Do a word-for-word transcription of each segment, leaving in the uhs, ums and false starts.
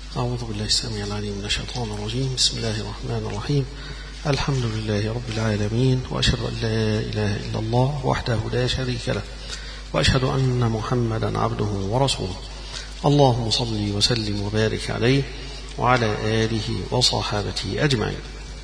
أعوذ بالله السميع العليم من الشيطان الرجيم. بسم الله الرحمن الرحيم. الحمد لله رب العالمين، وأشهد أن لا إله إلا الله وحده لا شريك له، وأشهد أن محمدا عبده ورسوله. اللهم صل وسلم وبارك عليه وعلى آله وصحابته أجمعين.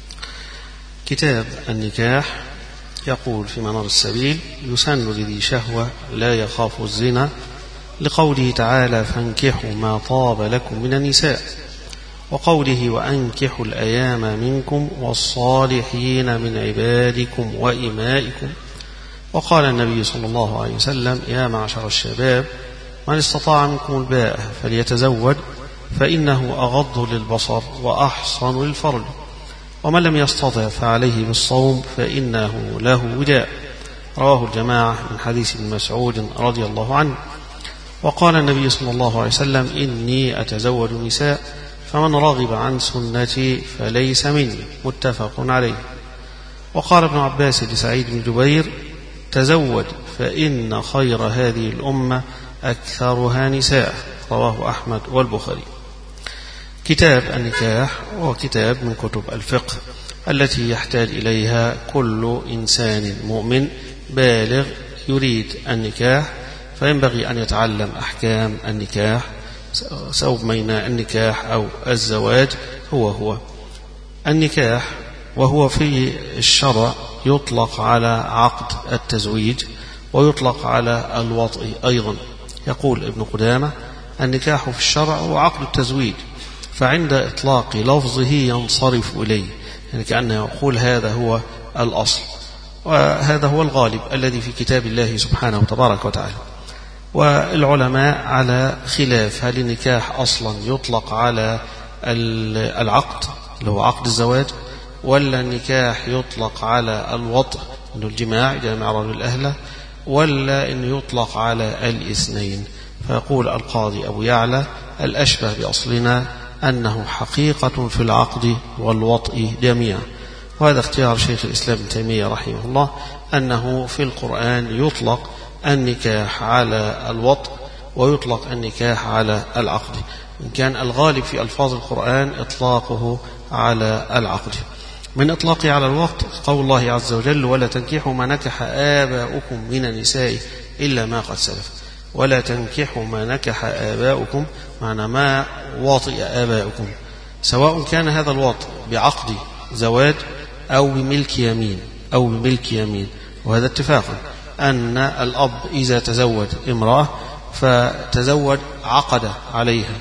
كتاب النكاح يقول في منار السبيل: يسن لذي شهوة لا يخاف الزنا، لقوله تعالى: فانكحوا ما طاب لكم من النساء، وقوله: وأنكحوا الأيام منكم والصالحين من عبادكم وإمائكم. وقال النبي صلى الله عليه وسلم: يا معشر الشباب، من استطاع منكم الباءة فليتزوج، فإنه أغض للبصر وأحصن للفرج، ومن لم يستطع فعليه بالصوم فإنه له وجاء. رواه الجماعة من حديث ابن مسعود رضي الله عنه. وقال النبي صلى الله عليه وسلم: إني أتزوج النساء، فمن رغب عن سنتي فليس مني. متفق عليه. وقال ابن عباس لسعيد بن جبير: تزوج فإن خير هذه الأمة أكثرها نساء. رواه أحمد والبخاري. كتاب النكاح هو كتاب من كتب الفقه التي يحتاج إليها كل إنسان مؤمن بالغ يريد النكاح، فينبغي أن يتعلم أحكام النكاح، سواء بين النكاح أو الزواج. هو هو النكاح، وهو في الشرع يطلق على عقد التزويج ويطلق على الوطء أيضا. يقول ابن قدامة: النكاح في الشرع هو عقد التزويج، فعند إطلاق لفظه ينصرف إليه، يعني كأنه يقول هذا هو الأصل، وهذا هو الغالب الذي في كتاب الله سبحانه وتبارك وتعالى. والعلماء على خلاف، هل النكاح أصلا يطلق على العقد اللي هو عقد الزواج، ولا النكاح يطلق على الوطء إنه الجماع جامع رجل أهله، ولا إنه يطلق على الاثنين. فيقول القاضي أبو يعلى: الأشبه بأصلنا أنه حقيقة في العقد والوطء جميعا. وهذا اختيار شيخ الإسلام ابن تيمية رحمه الله، أنه في القرآن يطلق النكاح على الوطء ويطلق النكاح على العقد، إن كان الغالب في ألفاظ القرآن إطلاقه على العقد. من إطلاقه على الوطء قول الله عز وجل: ولا تنكحوا ما نكح آباؤكم من النساء إلا ما قد سلف. ولا تنكحوا ما نكح آباؤكم، معنى ما وطئ آباؤكم، سواء كان هذا الوطء بعقد زواج أو بملك يمين أو بملك يمين. وهذا اتفاقا أن الأب إذا تزوج امرأة فتزوج عقد عليها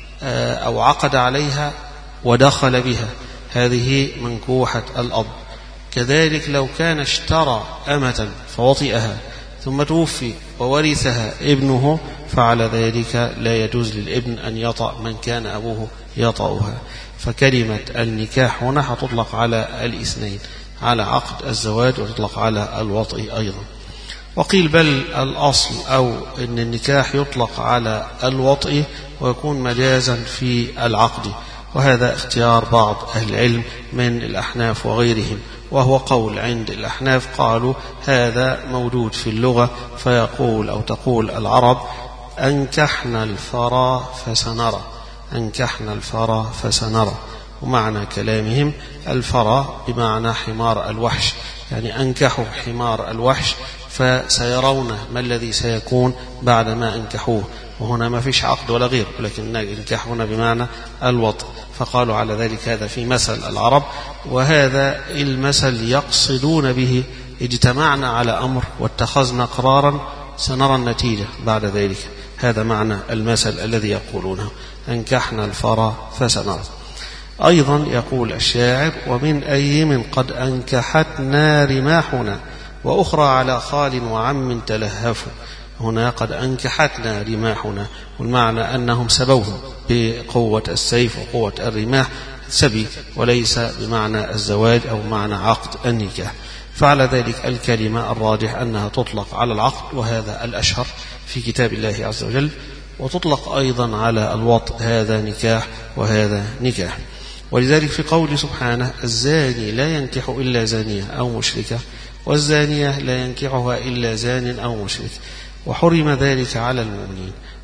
أو عقد عليها ودخل بها، هذه منكوحة الأب. كذلك لو كان اشترى أمة فوطئها ثم توفي وورثها ابنه، فعلى ذلك لا يجوز للابن أن يطأ من كان أبوه يطأها. فكلمة النكاح هنا تطلق على الاثنين، على عقد الزواج وتطلق على الوطء أيضا. وقيل بل الأصل أو أن النكاح يطلق على الوطء ويكون مجازا في العقد، وهذا اختيار بعض أهل العلم من الأحناف وغيرهم، وهو قول عند الأحناف قالوا هذا موجود في اللغة، فيقول أو تقول العرب: أنكحنا الفرا فسنرى، أنكحنا الفرا فسنرى. ومعنى كلامهم الفرا بمعنى حمار الوحش، يعني أنكحوا حمار الوحش فسيرون ما الذي سيكون بعد ما أنكحوه. وهنا ما فيش عقد ولا غير، ولكن النكاح هنا بمعنى الوطء، فقالوا على ذلك هذا في مثل العرب. وهذا المثل يقصدون به: اجتمعنا على أمر واتخذنا قرارا سنرى النتيجة بعد ذلك. هذا معنى المثل الذي يقولونه: أنكحنا الفرا فسنرى. أيضا يقول الشاعر: ومن أيم قد أنكحتنا رماحنا، وأخرى على خال وعم تلهفوا. هنا قد أنكحتنا رماحنا، والمعنى أنهم سبوهم بقوة السيف وقوة الرماح سبي، وليس بمعنى الزواج أو معنى عقد النكاح. فعلى ذلك الكلمة الراجح أنها تطلق على العقد، وهذا الأشهر في كتاب الله عز وجل، وتطلق أيضا على الوطء، هذا نكاح وهذا نكاح. ولذلك في قوله سبحانه: الزاني لا ينكح إلا زانية أو مشركة، والزانية لا ينكحها إلا زان أو مشرك، وحرم ذلك على المؤمنين.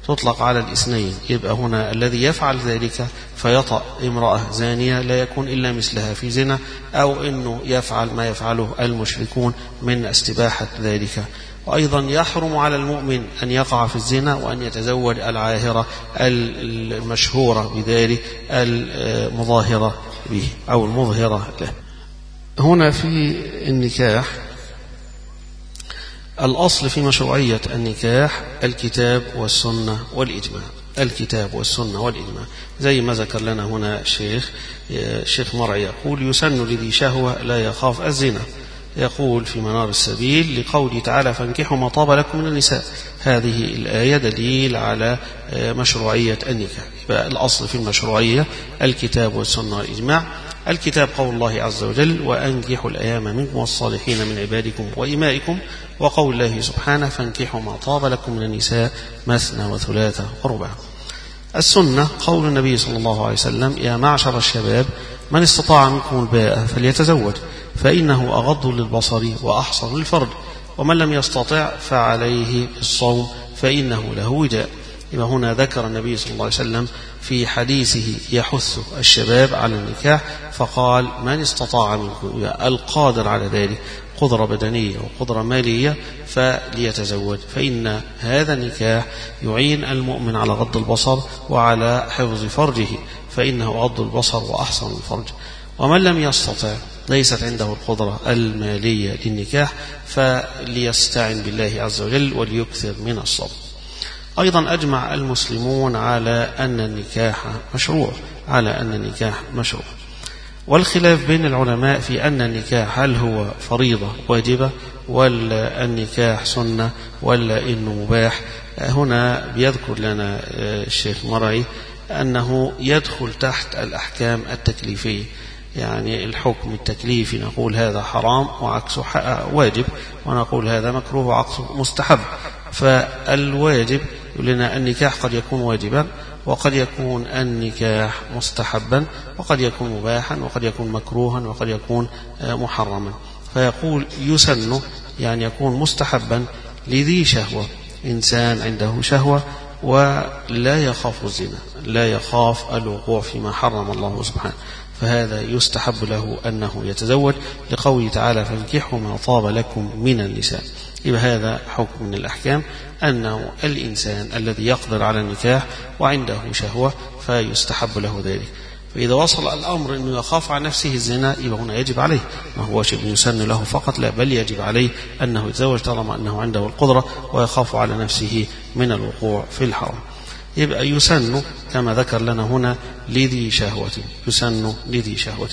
تطلق على الاثنين. يبقى هنا الذي يفعل ذلك فيطأ امرأة زانية لا يكون إلا مثلها في زنا، أو أنه يفعل ما يفعله المشركون من استباحة ذلك. وأيضا يحرم على المؤمن أن يقع في الزنا وأن يتزوج العاهرة المشهورة بذلك المظاهرة به أو المظهرة له. هنا في النكاح الأصل في مشروعية النكاح الكتاب والسنة والإجماع، الكتاب والسنة والإجماع، زي ما ذكر لنا هنا الشيخ الشيخ مرعي يقول: يسن لذي شهوة لا يخاف الزنا. يقول في منار السبيل لقوله تعالى: فانكحوا ما طاب لكم من النساء. هذه الآية دليل على مشروعية النكاح. يبقى الأصل في المشروعية الكتاب والسنة والإجماع. الكتاب قول الله عز وجل: وأنكحوا الأيام منكم والصالحين من عبادكم وإمائكم، وقول الله سبحانه: فانكحوا ما طاب لكم من النساء مثنى وثلاثة ورباع. السنة قول النبي صلى الله عليه وسلم: يا معشر الشباب من استطاع منكم الباءة فليتزوج فإنه أغض للبصر وأحصن للفرج، ومن لم يستطع فعليه الصوم فإنه له وجاء. يبقى هنا ذكر النبي صلى الله عليه وسلم في حديثه يحث الشباب على النكاح، فقال: من استطاع منكم القادر على ذلك قدرة بدنية وقدرة مالية فليتزوج، فإن هذا النكاح يعين المؤمن على غض البصر وعلى حفظ فرجه، فإنه غض البصر وأحسن الفرج. ومن لم يستطع ليست عنده القدرة المالية للنكاح فليستعن بالله عز وجل وليكثر من الصبر. أيضا أجمع المسلمون على أن النكاح مشروع، على أن النكاح مشروع. والخلاف بين العلماء في أن النكاح هل هو فريضة واجبة ولا النكاح سنة ولا إنه مباح. هنا بيذكر لنا الشيخ مرعي أنه يدخل تحت الأحكام التكليفية، يعني الحكم التكليفي نقول هذا حرام وعكسه واجب، ونقول هذا مكروه وعكسه مستحب. فالواجب يقول لنا النكاح قد يكون واجبا، وقد يكون النكاح مستحبا، وقد يكون مباحا، وقد يكون مكروها، وقد يكون محرما. فيقول يسن يعني يكون مستحبا لذي شهوة، إنسان عنده شهوة ولا يخاف الزنا، لا يخاف الوقوع فيما حرم الله سبحانه، فهذا يستحب له أنه يتزوج، لقوله تعالى: فانكحوا ما طاب لكم من النساء. يبقى هذا حكم من الأحكام، أنه الإنسان الذي يقدر على النكاح وعنده شهوة فيستحب له ذلك. فإذا وصل الأمر أنه يخاف على نفسه الزنا يبقى هنا يجب عليه، ما هو شيء يسن له فقط، لا بل يجب عليه أنه يتزوج طالما أنه عنده القدرة ويخاف على نفسه من الوقوع في الحرام. يبقى يسن كما ذكر لنا هنا لذي شهوة، يسن لذي شهوة.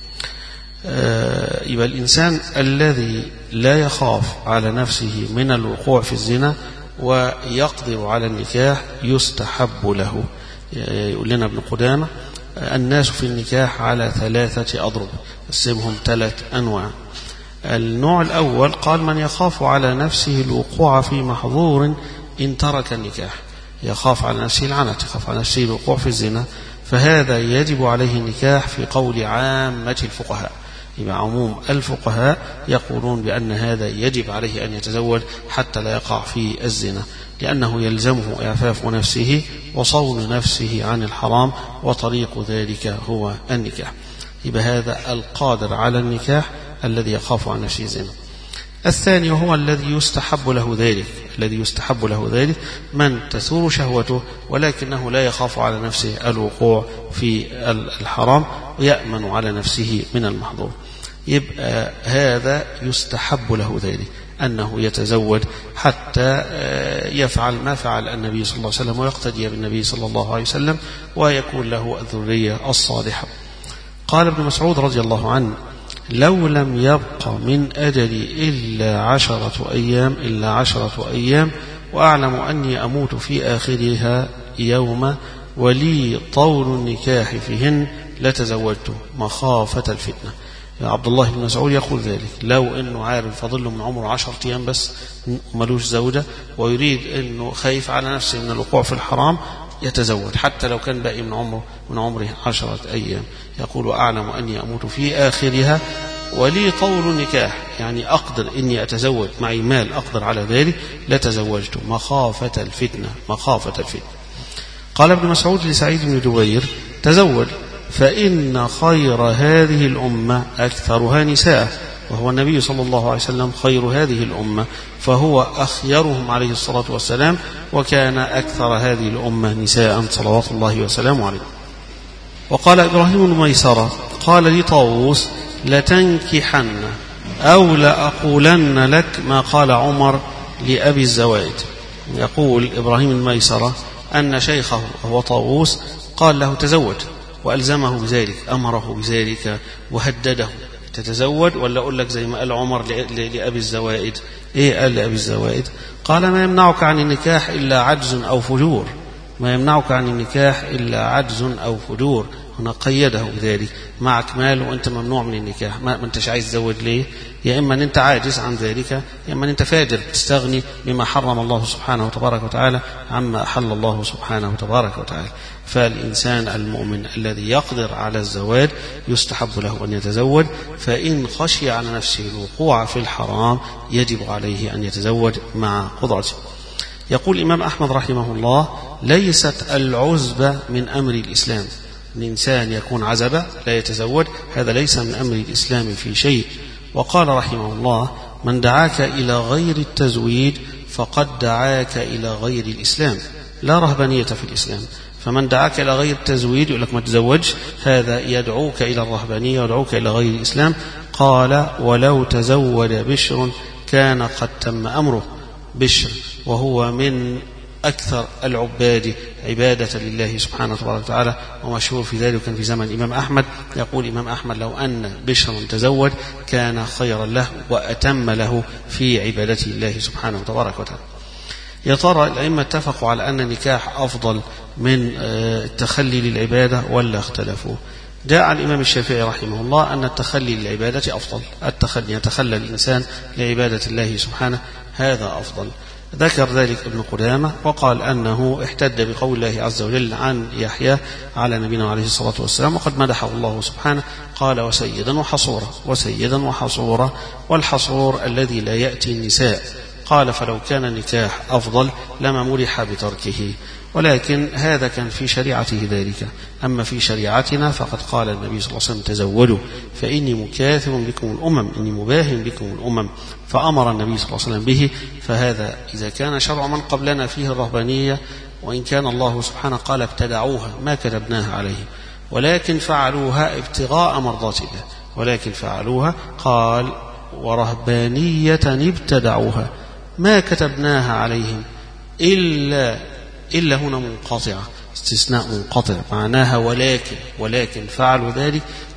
آه يبقى الإنسان الذي لا يخاف على نفسه من الوقوع في الزنا ويقدر على النكاح يستحب له. يقول لنا ابن قدامة: الناس في النكاح على ثلاثة أضرب، قسمهم ثلاث أنواع. النوع الأول قال: من يخاف على نفسه الوقوع في محظور إن ترك النكاح، يخاف على نفسه العنت، يخاف على نفسه الوقوع في الزنا، فهذا يجب عليه النكاح في قول عامة الفقهاء. يبقى عموم الفقهاء يقولون بأن هذا يجب عليه أن يتزوج حتى لا يقع في الزنا، لأنه يلزمه إعفاف نفسه وصون نفسه عن الحرام، وطريق ذلك هو النكاح. يبقى هذا القادر على النكاح الذي يخاف عن نفسه الزنا. الثاني هو الذي يستحب له ذلك، الذي يستحب له ذلك من تثور شهوته ولكنه لا يخاف على نفسه الوقوع في الحرام ويأمن على نفسه من المحظور. يبقى هذا يستحب له ذلك، أنه يتزوج حتى يفعل ما فعل النبي صلى الله عليه وسلم ويقتدي بالنبي صلى الله عليه وسلم ويكون له الذرية الصالحة. قال ابن مسعود رضي الله عنه: لو لم يبق من أجلي إلا عشرة أيام إلا عشرة أيام وأعلم أني أموت في آخرها يوم ولي طول النكاح فيهن لتزوجته مخافة الفتنة. عبد الله بن مسعود يقول ذلك، لو أنه عارف فضله من عمره عشرة أيام بس ملوش زوجة ويريد أنه خايف على نفسه من الوقوع في الحرام يتزوج حتى لو كان باقي من عمره من عمره عشرة أيام. يقول: أعلم أني أموت في آخرها ولي طول نكاح، يعني أقدر إني أتزوج، معي مال أقدر على ذلك لتزوجت مخافة الفتنة، مخافة الفتنة. قال ابن مسعود لسعيد بن جبير: تزوج فإن خير هذه الأمة أكثرها نساء، وهو النبي صلى الله عليه وسلم خير هذه الأمة، فهو أخيرهم عليه الصلاة والسلام، وكان أكثر هذه الأمة نساء صلوات الله وسلامه عليه. وقال إبراهيم بن ميسرة قال لي طاووس: لتنكحن أو لأقولن لك ما قال عمر لأبي الزوائد. يقول إبراهيم بن ميسرة أن شيخه وهو طاووس قال له: تزوج، وألزمه بذلك، أمره بذلك وهدده: تتزوج ولا أقول لك زي ما قال عمر لأبي الزوائد. إيه قال لأبي الزوائد؟ قال: ما يمنعك عن النكاح إلا عجز أو فجور، ما يمنعك عن النكاح إلا عجز أو فجور. هنا قيده بذلك: معك مال وأنت ممنوع من النكاح، ما أنتش عايز تزوج ليه؟ يا إما أن أنت عاجز عن ذلك، يا إما أن أنت فاجر تستغني بما حرم الله سبحانه وتبارك وتعالى عما أحل الله سبحانه وتبارك وتعالى. فالإنسان المؤمن الذي يقدر على الزواج يستحب له أن يتزوج، فإن خشي على نفسه الوقوع في الحرام يجب عليه أن يتزوج مع قدرته. يقول الإمام أحمد رحمه الله: ليست العزبة من أمر الإسلام، الإنسان يكون عزبة لا يتزوج، هذا ليس من أمر الإسلام في شيء. وقال رحمه الله: من دعاك إلى غير التزويج فقد دعاك إلى غير الإسلام، لا رهبانية في الإسلام. فمن دعاك إلى غير التزويج يقول لك ما تزوجش، هذا يدعوك إلى الرهبانية ويدعوك إلى غير الإسلام. قال: ولو تزوج بشر كان قد تم أمره. بشر وهو من أكثر العباد عبادة لله سبحانه وتعالى، ومشهور في ذلك كان في زمن الإمام أحمد. يقول الإمام أحمد: لو أن بشرا تزوج كان خيرا له وأتم له في عبادة الله سبحانه وتعالى. يا ترى الأئمة اتفقوا على أن النكاح أفضل من التخلي للعبادة ولا اختلفوا؟ جاء عن الإمام الشافعي رحمه الله أن التخلي للعبادة أفضل، التخلي يتخلى الإنسان لعبادة الله سبحانه هذا أفضل. ذكر ذلك ابن قدامة وقال أنه احتج بقول الله عز وجل عن يحيى على نبينا عليه الصلاة والسلام، وقد مدحه الله سبحانه، قال: وسيدا وحصورا، وسيدا وحصورا، والحصور الذي لا يأتي النساء. قال: فلو كان النكاح أفضل لما مرح بتركه، ولكن هذا كان في شريعته ذلك. أما في شريعتنا فقد قال النبي صلى الله عليه وسلم: تزوجوا فإني مكاثر بكم الأمم، إني مباهن بكم الأمم، فأمر النبي صلى الله عليه وسلم به. فهذا إذا كان شرع من قبلنا فيه الرهبانية، وإن كان الله سبحانه قال: ابتدعوها ما كتبناها عليهم، ولكن فعلوها ابتغاء مرضات الله، ولكن فعلوها قال: ورهبانية ابتدعوها ما كتبناها عليهم إلا إلا هنا منقطعة، استثناء منقطع معناها ولكن، ولكن فعلوا ذلك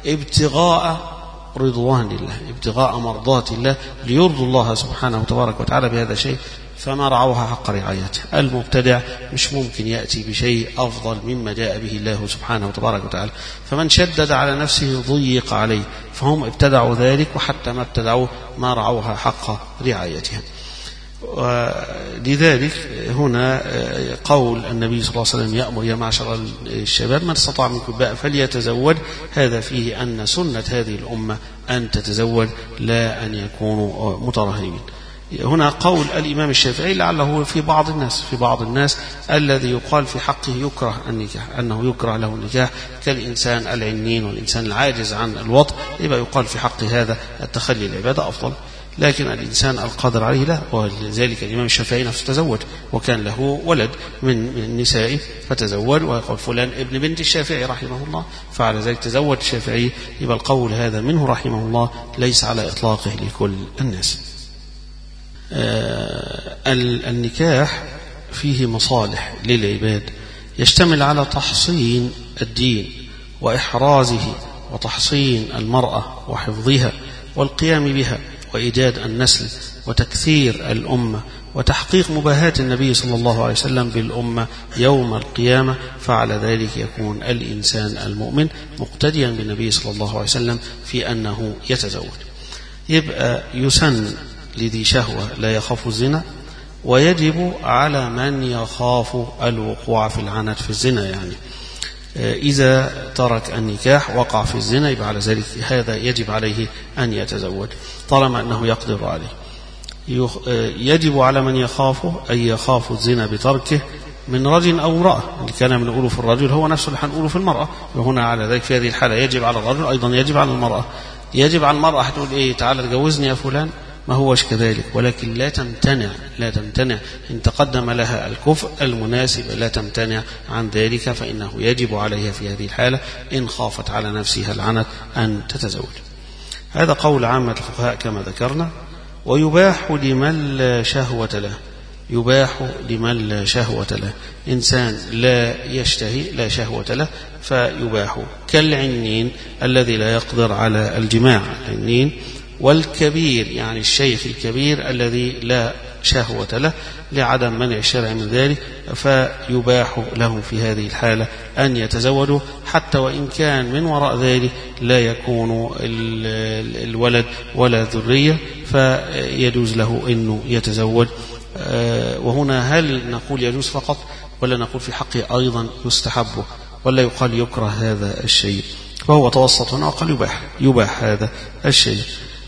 ابتغاء رضوان الله، ابتغاء مرضات الله، ليرضوا الله سبحانه وتبارك وتعالى بهذا الشيء، فما رعوها حق رعايته. المبتدع مش ممكن يأتي بشيء أفضل مما جاء به الله سبحانه وتبارك وتعالى، فمن شدد على نفسه ضيق عليه، فهم ابتدعوا ذلك، وحتى ما ابتدعوا ما رعوها حق رعايتها. ولذلك هنا قول النبي صلى الله عليه وسلم: يأمر يا معشر الشباب من استطاع منكم الباء فليتزوج، هذا فيه أن سنة هذه الأمة أن تتزوج لا أن يكونوا مترهبين. هنا قول الإمام الشافعي لعله في بعض الناس في بعض الناس الذي يقال في حقه يكره النكاح، أنه يكره له النكاح كالإنسان العنين والإنسان العاجز عن الوطء، يبقى يقال في حق هذا التخلي العبادة أفضل. لكن الإنسان القادر عليه لا، ولذلك الإمام الشافعي نفسه تزوج، وكان له ولد من النساء فتزوج، ويقول فلان ابن بنت الشافعي رحمه الله، فعلى ذلك تزوج الشافعي. يبقى القول هذا منه رحمه الله ليس على إطلاقه لكل الناس. آه النكاح فيه مصالح للعباد، يشتمل على تحصين الدين وإحرازه، وتحصين المرأة وحفظها والقيام بها، وإيجاد النسل وتكثير الأمة، وتحقيق مباهاة النبي صلى الله عليه وسلم بالأمة يوم القيامة. فعلى ذلك يكون الإنسان المؤمن مقتديا بالنبي صلى الله عليه وسلم في أنه يتزوج. يبقى يسن لذي شهوة لا يخاف الزنا، ويجب على من يخاف الوقوع في العنت في الزنا، يعني إذا ترك النكاح وقع في الزنا، يبقى على ذلك هذا يجب عليه أن يتزوج طالما أنه يقدر عليه. يجب على من يخافه أن يخاف الزنا بتركه من رجل أو امرأة، اللي كان بنقوله في الرجل هو نفسه اللي هنقوله في المرأة، وهنا على ذلك في هذه الحالة يجب على الرجل أيضا يجب على المرأة. يجب على المرأة هتقول إيه؟ تعالى تجوزني يا فلان، ما هوش كذلك، ولكن لا تمتنع لا تمتنع إن تقدم لها الكفء المناسب، لا تمتنع عن ذلك، فإنه يجب عليها في هذه الحالة إن خافت على نفسها العنت أن تتزوج. هذا قول عامة الفقهاء كما ذكرنا. ويباح لمن لا شهوة له، يباح لمن لا شهوة له، إنسان لا يشتهي لا شهوة له فيباح، كالعنين الذي لا يقدر على الجماع، العنين، والكبير يعني الشيخ الكبير الذي لا شهوة له لعدم منع الشرع من ذلك، فيباح له في هذه الحالة أن يتزوجوا، حتى وإن كان من وراء ذلك لا يكون الولد ولا ذرية، فيجوز له أنه يتزوج. وهنا هل نقول يجوز فقط ولا نقول في حقه أيضا يستحب ولا يقال يكره هذا الشيء؟ فهو توسط هنا وقال يباح يباح هذا الشيء.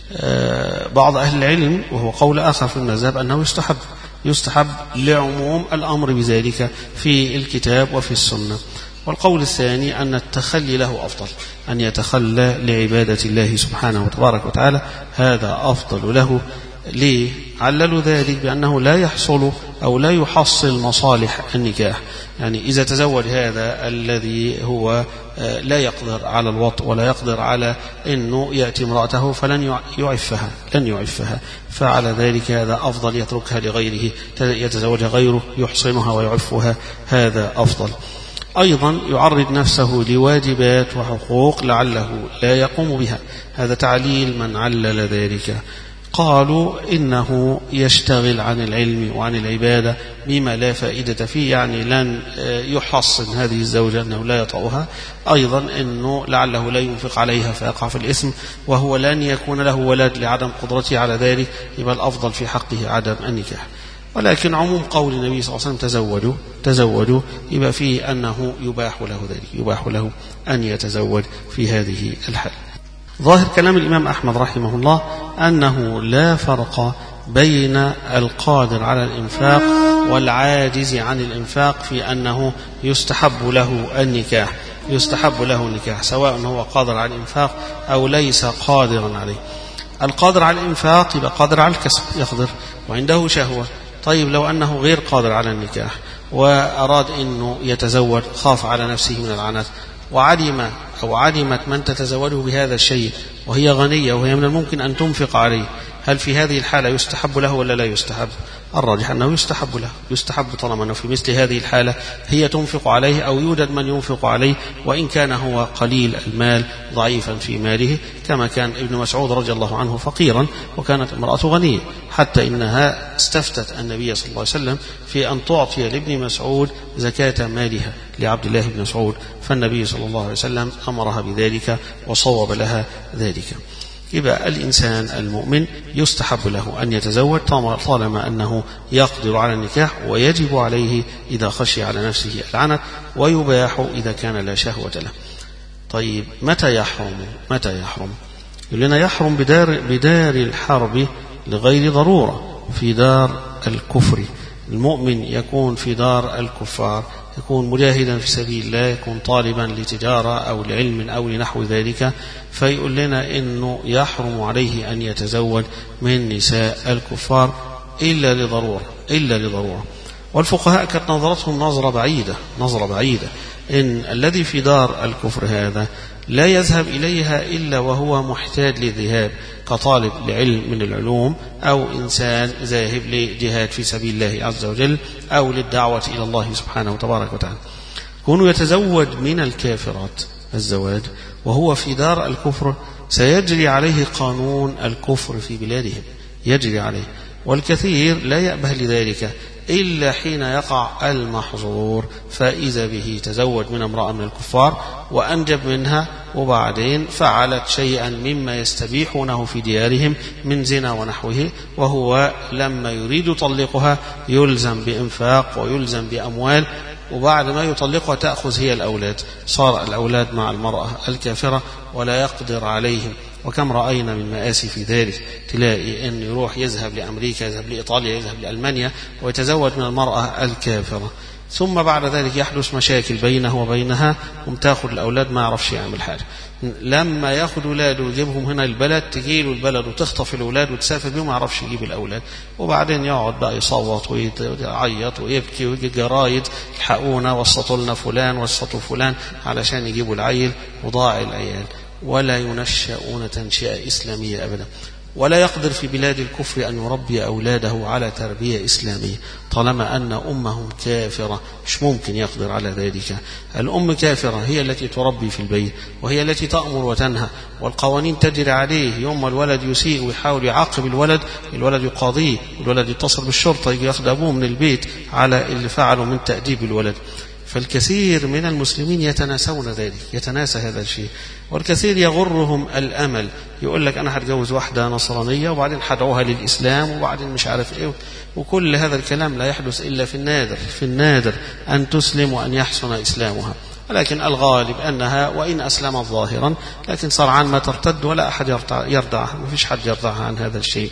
بعض أهل العلم وهو قول آخر في المذهب أنه يستحب يستحب لعموم الأمر بذلك في الكتاب وفي السنة. والقول الثاني أن التخلي له أفضل، أن يتخلى لعبادة الله سبحانه وتبارك وتعالى، هذا أفضل له. ليه؟ عللوا ذلك بأنه لا يحصل أو لا يحصل مصالح النكاح. يعني إذا تزوج هذا الذي هو لا يقدر على الوطء ولا يقدر على أنه يأتي امرأته فلن يعفها لن يعفها فعلى ذلك هذا أفضل، يتركها لغيره، يتزوجها غيره يحصنها ويعفها، هذا أفضل. أيضا يعرض نفسه لواجبات وحقوق لعله لا يقوم بها، هذا تعليل من علل ذلك. قالوا إنه يشتغل عن العلم وعن العبادة بما لا فائدة فيه، يعني لن يحصن هذه الزوجة أنه لا يطأها، أيضا أنه لعله لا ينفق عليها فيقع في الإثم، وهو لن يكون له ولد لعدم قدرته على ذلك، يبقى الأفضل في حقه عدم النكاح. ولكن عموم قول النبي صلى الله عليه وسلم تزوجوا تزوجوا يبقى فيه أنه يباح له ذلك، يباح له أن يتزوج في هذه الحال. ظاهر كلام الإمام أحمد رحمه الله أنه لا فرق بين القادر على الإنفاق والعاجز عن الإنفاق في أنه يستحب له النكاح يستحب له النكاح سواء هو قادر على الإنفاق أو ليس قادرا عليه. القادر على الإنفاق يبقى قادر على الكسب، يقدر وعنده شهوة. طيب لو أنه غير قادر على النكاح وأراد أنه يتزوج، خاف على نفسه من العنت، وعلم أو علمت من تتزوجه بهذا الشيء وهي غنية وهي من الممكن أن تنفق عليه، هل في هذه الحالة يستحب له ولا لا يستحب؟ الراجح أنه يستحب له، يستحب طالما أنه في مثل هذه الحالة هي تنفق عليه أو يوجد من ينفق عليه، وإن كان هو قليل المال ضعيفا في ماله، كما كان ابن مسعود رضي الله عنه فقيرا وكانت امرأته غنية، حتى إنها استفتت النبي صلى الله عليه وسلم في أن تعطي لابن مسعود زكاة مالها لعبد الله بن مسعود، فالنبي صلى الله عليه وسلم أمرها بذلك وصوب لها ذلك. يبقى الإنسان المؤمن يستحب له أن يتزوج طالما أنه يقدر على النكاح، ويجب عليه إذا خشي على نفسه العنت، ويباح إذا كان لا شهوة له. طيب متى يحرم؟ متى يحرم؟ يقول لنا يحرم بدار, بدار الحرب لغير ضرورة، في دار الكفر. المؤمن يكون في دار الكفار، يكون مجاهدا في سبيل الله، يكون طالبا لتجارة أو لعلم أو لنحو ذلك، فيقول لنا إنه يحرم عليه أن يتزوج من نساء الكفار إلا لضرورة إلا لضرورة. والفقهاء كانت نظرتهم نظرة بعيدة نظرة بعيدة إن الذي في دار الكفر هذا لا يذهب إليها إلا وهو محتاج للذهاب، كطالب لعلم من العلوم أو إنسان ذاهب لجهاد في سبيل الله عز وجل أو للدعوة إلى الله سبحانه وتبارك وتعالى. كونه يتزوج من الكافرات الزواج وهو في دار الكفر سيجري عليه قانون الكفر في بلادهم، يجري عليه، والكثير لا يأبه لذلك إلا حين يقع المحظور، فإذا به تزوج من امرأة من الكفار وأنجب منها، وبعدين فعلت شيئا مما يستبيحونه في ديارهم من زنا ونحوه، وهو لما يريد يطلقها يلزم بإنفاق ويلزم بأموال وبعد ما يطلقها تأخذ هي الأولاد، صار الأولاد مع المرأة الكافرة ولا يقدر عليهم. وكم رأينا من مآسي في ذلك، تلاقي أن يروح يذهب لأمريكا، يذهب لإيطاليا، يذهب لألمانيا ويتزوج من المرأة الكافرة، ثم بعد ذلك يحدث مشاكل بينه وبينها ومتاخد الأولاد ما يعرفش يعمل حاجة. لما ياخد أولاده ويجيبهم هنا البلد، تجيله البلد وتخطف الأولاد وتسافر بيهم ما يعرفش يجيب الأولاد، وبعدين يقعد بقى يصوت ويعيط ويبكي ويجي جرايد الحقونا وسطوا لنا فلان وسطوا فلان علشان يجيبوا العيل، وضاع العيال. ولا ينشأون تنشئة إسلامية أبدا، ولا يقدر في بلاد الكفر أن يربي أولاده على تربية إسلامية طالما أن أمهم كافرة، مش ممكن يقدر على ذلك. الأم كافرة هي التي تربي في البيت، وهي التي تأمر وتنهى، والقوانين تجري عليه. يوم الولد يسيء ويحاول يعاقب الولد، الولد يقاضيه، الولد يتصل بالشرطة يجي ياخد أبوه من البيت على اللي فعله من تأديب الولد. فالكثير من المسلمين يتناسون ذلك، يتناسى هذا الشيء، والكثير يغرهم الأمل، يقول لك أنا هتجوز واحدة نصرانية وبعدين هدعوها للإسلام وبعدين مش عارف إيه، وكل هذا الكلام لا يحدث إلا في النادر، في النادر أن تسلم وأن يحسن إسلامها. ولكن الغالب أنها وإن أسلمت ظاهرا لكن سرعان ما ترتد ولا أحد يردعها، ما فيش حد يردعها عن هذا الشيء.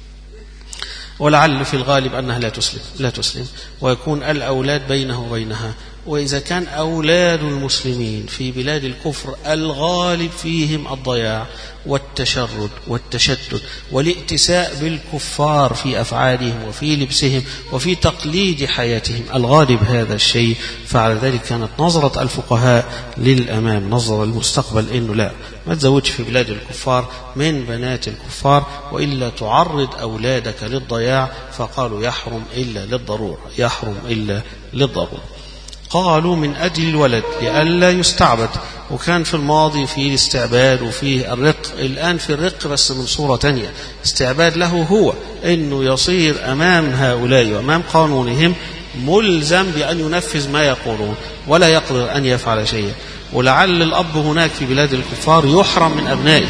ولعل في الغالب أنها لا تسلم لا تسلم ويكون الأولاد بينه وبينها. وإذا كان أولاد المسلمين في بلاد الكفر الغالب فيهم الضياع والتشرد والتشتت والائتساء بالكفار في أفعالهم وفي لبسهم وفي تقليد حياتهم، الغالب هذا الشيء، فعلى ذلك كانت نظرة الفقهاء للأمام، نظرة المستقبل، إنه لا، ما تزوجش في بلاد الكفار من بنات الكفار وإلا تعرض أولادك للضياع. فقالوا يحرم إلا للضرورة، يحرم إلا للضرورة. قالوا من أجل الولد لئلا يستعبد، وكان في الماضي في الاستعباد وفي الرق، الآن في الرق بس من صورة تانية. استعباد له هو أنه يصير أمام هؤلاء وأمام قانونهم ملزم بأن ينفذ ما يقولون ولا يقدر أن يفعل شيئا. ولعل الأب هناك في بلاد الكفار يحرم من أبنائه،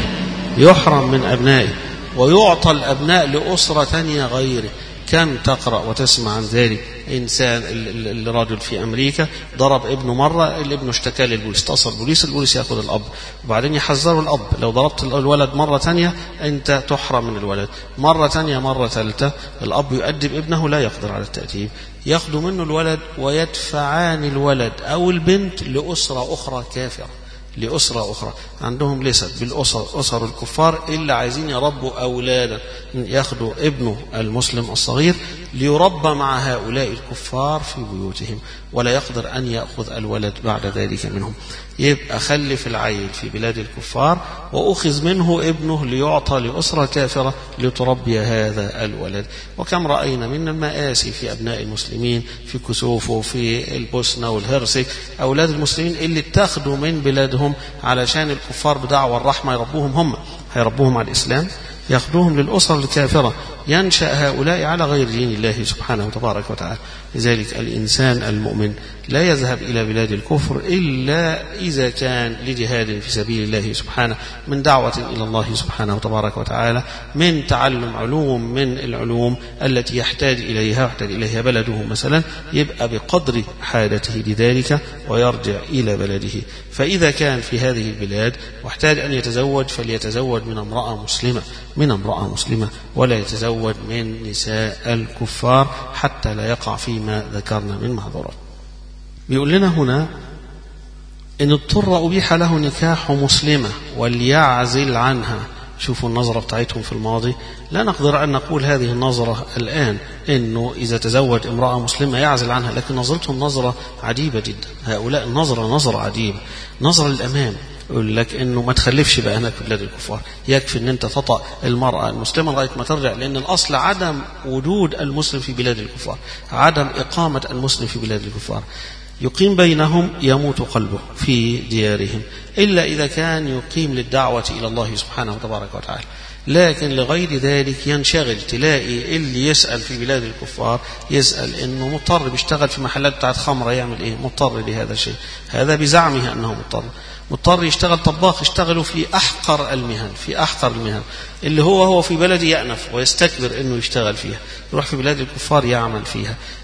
يحرم من أبنائه ويعطى الأبناء لأسرة تانية غيره. كم تقرأ وتسمع عن ذلك، إنسان الرجل في أمريكا ضرب ابنه مرة، الابن اشتكى للبوليس، اتصل البوليس، البوليس يأخذ الأب وبعدين يحذروا الأب، لو ضربت الولد مرة تانية أنت تحرم من الولد، مرة تانية مرة ثالثة الأب يؤدب ابنه لا يقدر على التأديب، يأخذوا منه الولد ويدفعان الولد أو البنت لأسرة أخرى كافرة، لأسرة أخرى عندهم ليست بالأسر أسر الكفار إلا عايزين يربوا أولادا، يأخذوا ابنه المسلم الصغير ليربى مع هؤلاء الكفار في بيوتهم ولا يقدر أن يأخذ الولد بعد ذلك منهم. يبقى خلف العيل في بلاد الكفار وأخذ منه ابنه ليعطى لأسرة كافرة لتربي هذا الولد. وكم رأينا من المآسي في أبناء المسلمين في كسوفو في البوسنة والهرسك، أولاد المسلمين اللي اتخذوا من بلادهم علشان الكفار بدعوى الرحمة يربوهم، هم هيربوهم على الإسلام، يأخذوهم للأسر الكافرة، ينشأ هؤلاء على غير دين الله سبحانه وتبارك وتعالى. لذلك الإنسان المؤمن لا يذهب إلى بلاد الكفر إلا إذا كان لجهاد في سبيل الله سبحانه، من دعوة إلى الله سبحانه وتبارك وتعالى، من تعلم علوم من العلوم التي يحتاج إليها يحتاج إليها بلده مثلا، يبقى بقدر حاجته لذلك ويرجع إلى بلده. فإذا كان في هذه البلاد واحتاج أن يتزوج فليتزوج من امرأة مسلمة، من امرأة مسلمة، ولا يتزوج من نساء الكفار حتى لا يقع فيما ذكرنا من معذورات. بيقول لنا هنا إن اضطر أبيح له نكاح مسلمة وليعزل عنها. شوفوا النظرة بتاعتهم في الماضي، لا نقدر أن نقول هذه النظرة الآن إنه إذا تزوج امرأة مسلمة يعزل عنها، لكن نظرتهم نظرة عجيبة جدا. هؤلاء النظرة نظرة عجيبة، نظرة للأمام، يقول لك إنه ما تخلفش بقى هناك في بلاد الكفار، يكفي إن أنت تطأ المرأة المسلمة لغاية ما ترجع، لأن الأصل عدم وجود المسلم في بلاد الكفار، عدم إقامة المسلم في بلاد الكفار. يقيم بينهم يموت قلبه في ديارهم، إلا إذا كان يقيم للدعوة إلى الله سبحانه وتبارك وتعالى. لكن لغير ذلك ينشغل، تلاقي اللي يسأل في بلاد الكفار يسأل إنه مضطر بيشتغل في محلات بتاعت خمرة، يعمل إيه؟ مضطر لهذا الشيء، هذا بزعمه أنه مضطر. مضطر يشتغل طباخ، يشتغلوا في أحقر المهن، في أحقر المهن اللي هو هو في بلده يأنف ويستكبر إنه يشتغل فيها، يروح في بلاد الكفار يعمل فيها.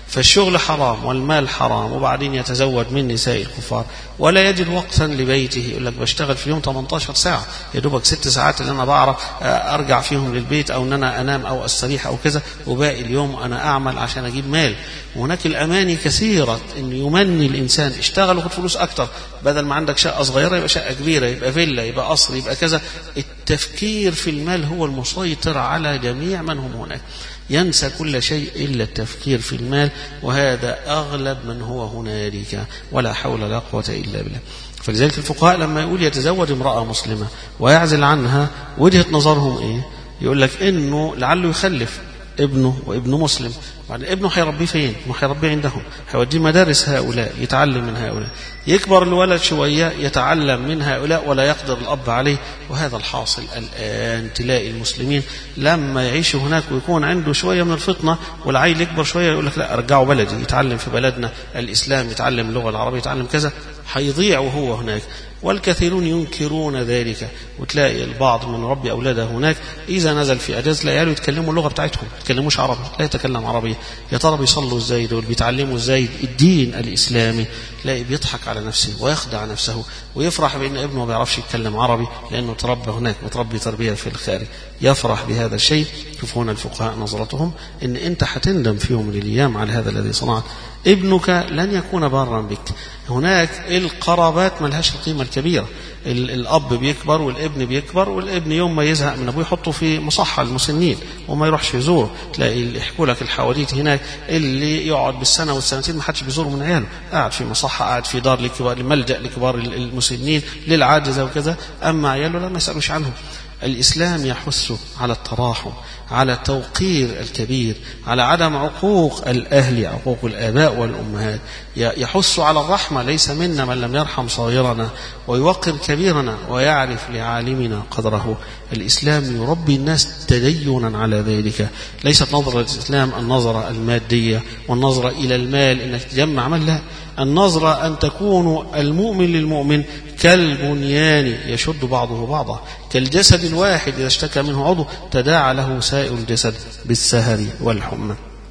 فالشغل حرام والمال حرام، وبعدين يتزوج من نساء الكفار ولا يجد وقتا لبيته. يقول لك بشتغل في اليوم ثمانية عشر ساعة، يا دوبك ست ساعات اللي أنا بعرف أرجع فيهم للبيت أو أن أنا أنام أو أستريح أو كذا، وباقي اليوم أنا أعمل عشان أجيب مال. وهناك الأماني كثيرة إن يمني الإنسان اشتغل وخد فلوس أكتر، بدل ما عندك شقة صغيرة يبقى شقة كبيرة، يبقى فيلا، يبقى قصر، يبقى كذا. التفكير في المال هو المسيطر على جميع من هم هناك، ينسى كل شيء إلا التفكير في المال، وهذا أغلب من هو هنالك، ولا حول ولا قوة إلا بالله. فلذلك الفقهاء لما يقول يتزوج امرأة مسلمة ويعزل عنها، وجهة نظرهم إيه؟ يقول لك إنه لعله يخلف ابنه وابنه مسلم، بعد ابنه هيربيه فين؟ ما هيربيه عندهم، هيوديه مدارس هؤلاء يتعلم من هؤلاء، يكبر الولد شوية يتعلم من هؤلاء ولا يقدر الأب عليه. وهذا الحاصل الآن، تلاقي المسلمين لما يعيشوا هناك ويكون عنده شوية من الفطنة والعيل يكبر شوية يقول لك لا أرجعه بلدي يتعلم في بلدنا الإسلام، يتعلم اللغة العربية، يتعلم كذا، هيضيع وهو هناك. والكثيرون ينكرون ذلك، وتلاقي البعض من ربي أولاده هناك إذا نزل في أجازة لا يعلم يتكلموا اللغة بتاعتهم، يتكلموش عربي، لا يتكلم عربية. يا ترى بيصلوا ازاي دول؟ بيتعلموا ازاي الدين الإسلامي؟ لا، بيضحك على نفسه ويخدع نفسه ويفرح بأن ابنه ما بيعرفش يتكلم عربي لأنه تربى هناك وتربي تربية في الخارج، يفرح بهذا الشيء. شوف هنا الفقهاء نظرتهم إن أنت هتندم في يوم من الأيام على هذا الذي صنعت. ابنك لن يكون بارا بك. هناك القرابات ما لهاش القيمة الكبيرة. الأب بيكبر والابن بيكبر، والابن يوم ما يزهق من أبوه يحطه في مصحة المسنين وما يروحش يزوره. تلاقي يحكوا لك الحواديت هناك اللي يقعد بالسنة والسنتين ما حدش بيزوره من عياله، قاعد في مصحة، قاعد في دار لكبار ملجأ لكبار المسنين للعاجزة وكذا، أما عياله لا ما يسألوش عنهم. الإسلام يحث على التراحم، على توقير الكبير، على عدم عقوق الأهل، عقوق الآباء والأمهات، يحث على الرحمة. ليس منا من لم يرحم صغيرنا ويوقر كبيرنا ويعرف لعالمنا قدره. الإسلام يربي الناس تدينا على ذلك. ليست نظرة الإسلام النظرة المادية والنظرة إلى المال إنك تجمع مال، لا، النظرة أن تكون المؤمن للمؤمن كالبنيان يشد بعضه بعضا، كالجسد الواحد إذا اشتكى منه عضو تداعى له سائر الجسد بالسهر والحمى.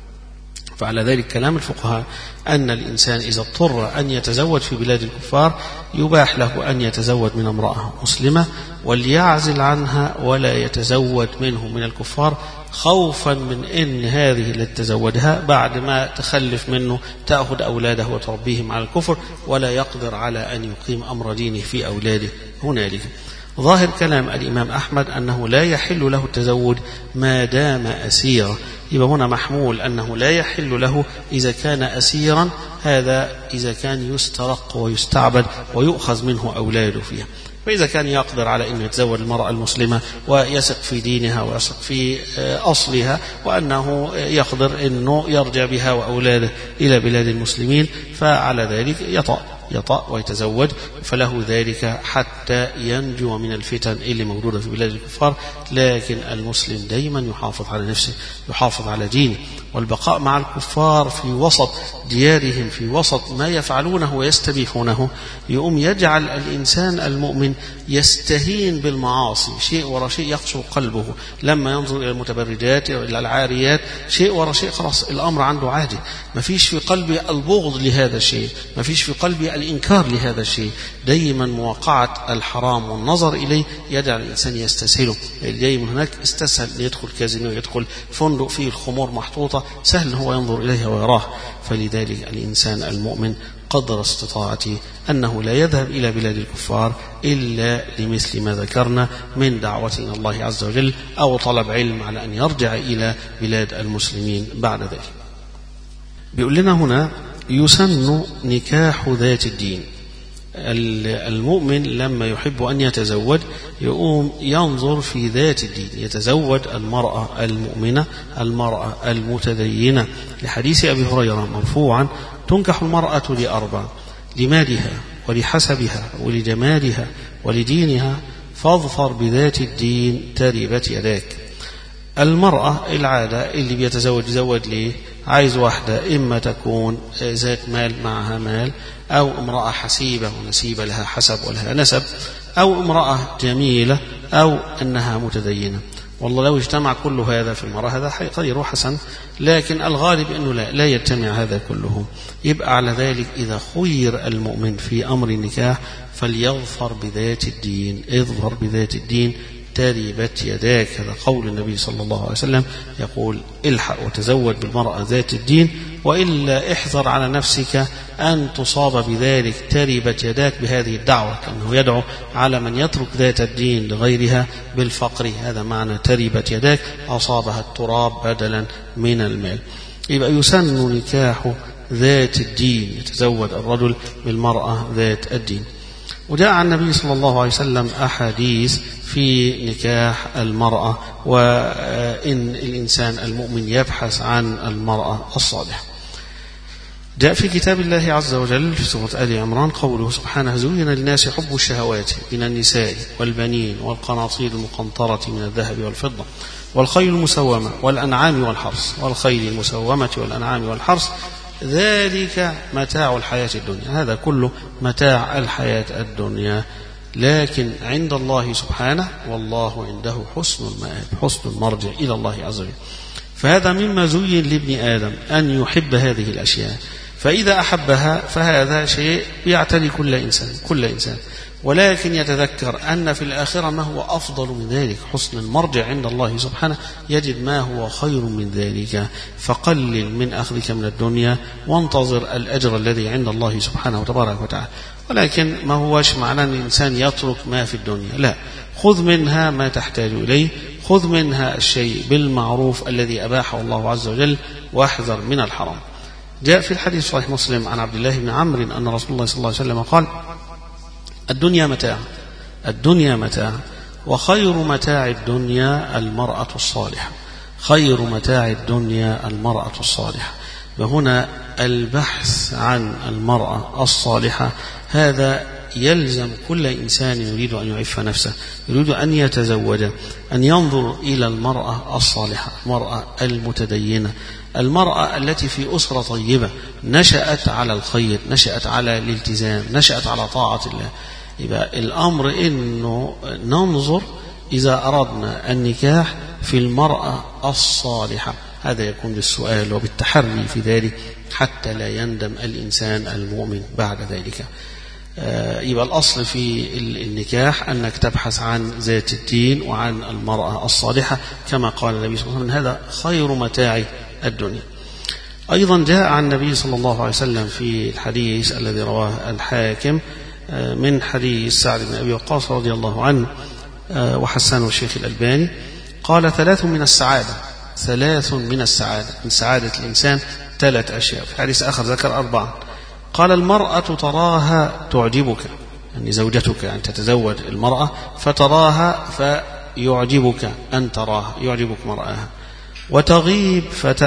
فعلى ذلك كلام الفقهاء أن الإنسان إذا اضطر أن يتزوج في بلاد الكفار يباح له أن يتزوج من امرأة مسلمة، وليعزل عنها ولا يتزوج منه من الكفار، خوفا من أن هذه التي تزوجها بعد ما تخلف منه تأخذ أولاده وتربيهم على الكفر، ولا يقدر على أن يقيم أمر دينه في أولاده هنالك. ظاهر كلام الإمام أحمد أنه لا يحل له التزوج ما دام أسيرا. يبقى هنا محمول أنه لا يحل له إذا كان أسيرا، هذا إذا كان يسترق ويستعبد ويؤخذ منه أولاده فيها. فإذا كان يقدر على أن يتزوج المرأة المسلمة ويثق في دينها ويثق في أصلها وأنه يقدر أنه يرجع بها وأولاده إلى بلاد المسلمين، فعلى ذلك يطأ يطأ ويتزوج، فله ذلك حتى ينجو من الفتن اللي موجودة في بلاد الكفار. لكن المسلم دايما يحافظ على نفسه، يحافظ على دينه، والبقاء مع الكفار في وسط ديارهم، في وسط ما يفعلونه ويستبيحونه، يقوم يجعل الإنسان المؤمن يستهين بالمعاصي، شيء وراء شيء يقسو قلبه. لما ينظر إلى المتبرجات إلى العاريات شيء وراء شيء، خلاص الأمر عنده عادي، ما فيش في قلبي البغض لهذا الشيء، ما فيش في قلبي الإنكار لهذا الشيء. دايما مواقعة الحرام والنظر إليه يجعل الإنسان يستسهله. دايما هناك استسهل يدخل كازينو، يدخل فندق فيه الخمور محطوطة، سهل هو ينظر إليها ويراه. فلذلك الإنسان المؤمن قدر استطاعته أنه لا يذهب إلى بلاد الكفار إلا لمثل ما ذكرنا من دعوة إلى الله عز وجل أو طلب علم على أن يرجع إلى بلاد المسلمين بعد ذلك. بيقول لنا هنا يسن نكاح ذات الدين. المؤمن لما يحب أن يتزوج يقوم ينظر في ذات الدين، يتزوج المرأة المؤمنة، المرأة المتدينة، لحديث أبي هريرة مرفوعا: تنكح المرأة لأربع: لمالها ولحسبها ولجمالها ولدينها، فاظفر بذات الدين تربت يداك. المرأة العادة اللي بيتزوج يزوج ليه؟ عايز واحدة إما تكون ذات مال معها مال، أو امرأة حسيبة ونسيبة لها حسب ولها نسب، أو امرأة جميلة، أو أنها متدينة. والله لو اجتمع كل هذا في المرأة هذا خير وحسن، لكن الغالب أنه لا, لا يجتمع هذا كله. يبقى على ذلك إذا خير المؤمن في أمر النكاح فليظفر بذات الدين، اظفر بذات الدين تربت يداك. هذا قول النبي صلى الله عليه وسلم، يقول الحق وتزوج بالمرأة ذات الدين، وإلا احذر على نفسك أن تصاب بذلك تربت يداك بهذه الدعوة، كأنه يدعو على من يترك ذات الدين لغيرها بالفقر. هذا معنى تربت يداك، أصابها التراب بدلا من المال. يبقى يسن نكاح ذات الدين، يتزوج الرجل بالمرأة ذات الدين. وجاء عن النبي صلى الله عليه وسلم أحاديث في نكاح المرأة، وإن الإنسان المؤمن يبحث عن المرأة الصالحة. جاء في كتاب الله عز وجل في سورة آل عمران قوله سبحانه: زين للناس حب الشهوات من النساء والبنين والقناطير المقنطرة من الذهب والفضة والخيل المسومة والأنعام والحرث والخيل المسومة والأنعام والحرث ذلك متاع الحياة الدنيا. هذا كله متاع الحياة الدنيا، لكن عند الله سبحانه والله عنده حسن المآب، حسن المرجع إلى الله عز وجل. فهذا مما زين لابن آدم أن يحب هذه الأشياء، فإذا أحبها فهذا شيء يعتري كل إنسان كل إنسان ولكن يتذكر أن في الآخرة ما هو أفضل من ذلك، حسن المرجع عند الله سبحانه، يجد ما هو خير من ذلك. فقلل من أخذك من الدنيا وانتظر الأجر الذي عند الله سبحانه وتبارك وتعالى. ولكن ما هوش معنى أن الإنسان يترك ما في الدنيا، لا، خذ منها ما تحتاج إليه، خذ منها الشيء بالمعروف الذي أباحه الله عز وجل، واحذر من الحرام. جاء في الحديث صحيح مسلم عن عبد الله بن عمرو أن رسول الله صلى الله عليه وسلم قال: الدنيا متاع الدنيا متاع وخير متاع الدنيا المرأة الصالحة. خير متاع الدنيا المرأة الصالحة. وهنا البحث عن المرأة الصالحة هذا يلزم كل إنسان يريد أن يعف نفسه، يريد أن يتزوج، أن ينظر إلى المرأة الصالحة، المرأة المتدينة، المرأة التي في أسرة طيبة نشأت على الخير، نشأت على الالتزام، نشأت على طاعة الله. يبقى الأمر إنه ننظر إذا أردنا النكاح في المرأة الصالحة، هذا يكون بالسؤال وبالتحري في ذلك حتى لا يندم الإنسان المؤمن بعد ذلك. يبقى الأصل في النكاح أنك تبحث عن ذات الدين وعن المرأة الصالحة كما قال النبي صلى الله عليه وسلم: هذا خير متاع الدنيا. أيضا جاء عن النبي صلى الله عليه وسلم في الحديث الذي رواه الحاكم من حديث سعد بن أبي وقاص رضي الله عنه وحسنه الشيخ الألباني، قال: ثلاث من السعادة ثلاث من السعادة من سعادة الإنسان ثلاث أشياء. في حديث آخر ذكر أربعة، قال: المرأة تراها تعجبك، يعني زوجتك أن تتزوج المرأة فتراها فيعجبك أن تراها، يعجبك مرآها، وتغيب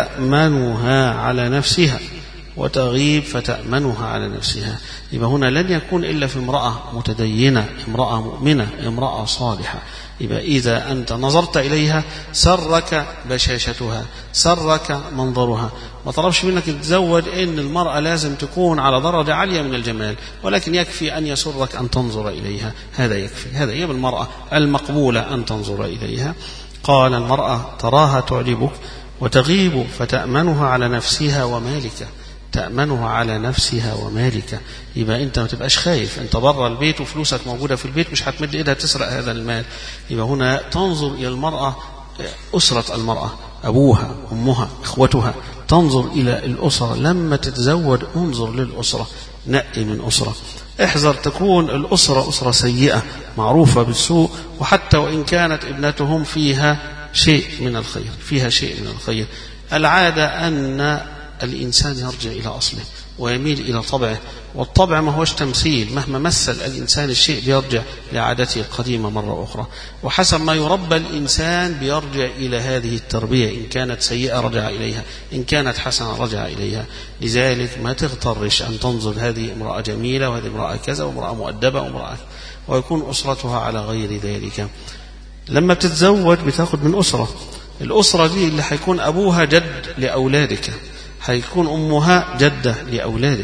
فتأمنها على نفسها وتغيب فتأمنها على نفسها. يبقى هنا لن يكون إلا في امرأة متدينة، امرأة مؤمنة، امرأة صالحة. يبقى إذا أنت نظرت إليها سرك بشاشتها، سرك منظرها. ما طلبش منك تتزوج إن المرأة لازم تكون على درجة عالية من الجمال، ولكن يكفي أن يسرك أن تنظر إليها، هذا يكفي. هذا هي المرأة المقبولة أن تنظر إليها. قال: المرأة تراها تعجبك وتغيب فتأمنها على نفسها ومالك، تأمنها على نفسها ومالك. يبقى أنت ما تبقاش خايف، أنت برا البيت وفلوسك موجودة في البيت، مش هتمد إيدها تسرق هذا المال. يبقى هنا تنظر إلى المرأة، أسرة المرأة، أبوها، أمها، إخوتها، تنظر إلى الأسرة. لما تتزوج انظر للأسرة، نقي من أسرة، احذر تكون الأسرة أسرة سيئة معروفة بالسوء، وحتى وإن كانت ابنتهم فيها شيء من الخير، فيها شيء من الخير. العادة أن الإنسان يرجع إلى أصله ويميل إلى طبعه، والطبع ما هوش تمثيل، مهما مثل الإنسان الشيء بيرجع لعادته القديمة مرة أخرى، وحسب ما يربى الإنسان بيرجع إلى هذه التربية، إن كانت سيئة رجع إليها، إن كانت حسنة رجع إليها. لذلك ما تغترش أن تنظر هذه امرأة جميلة وهذه امرأة كذا وامرأة مؤدبة وامرأة، ويكون أسرتها على غير ذلك. لما بتتزوج بتاخد من أسرة، الأسرة دي اللي حيكون أبوها جد لأولادك، حيكون أمها جدة لأولادك.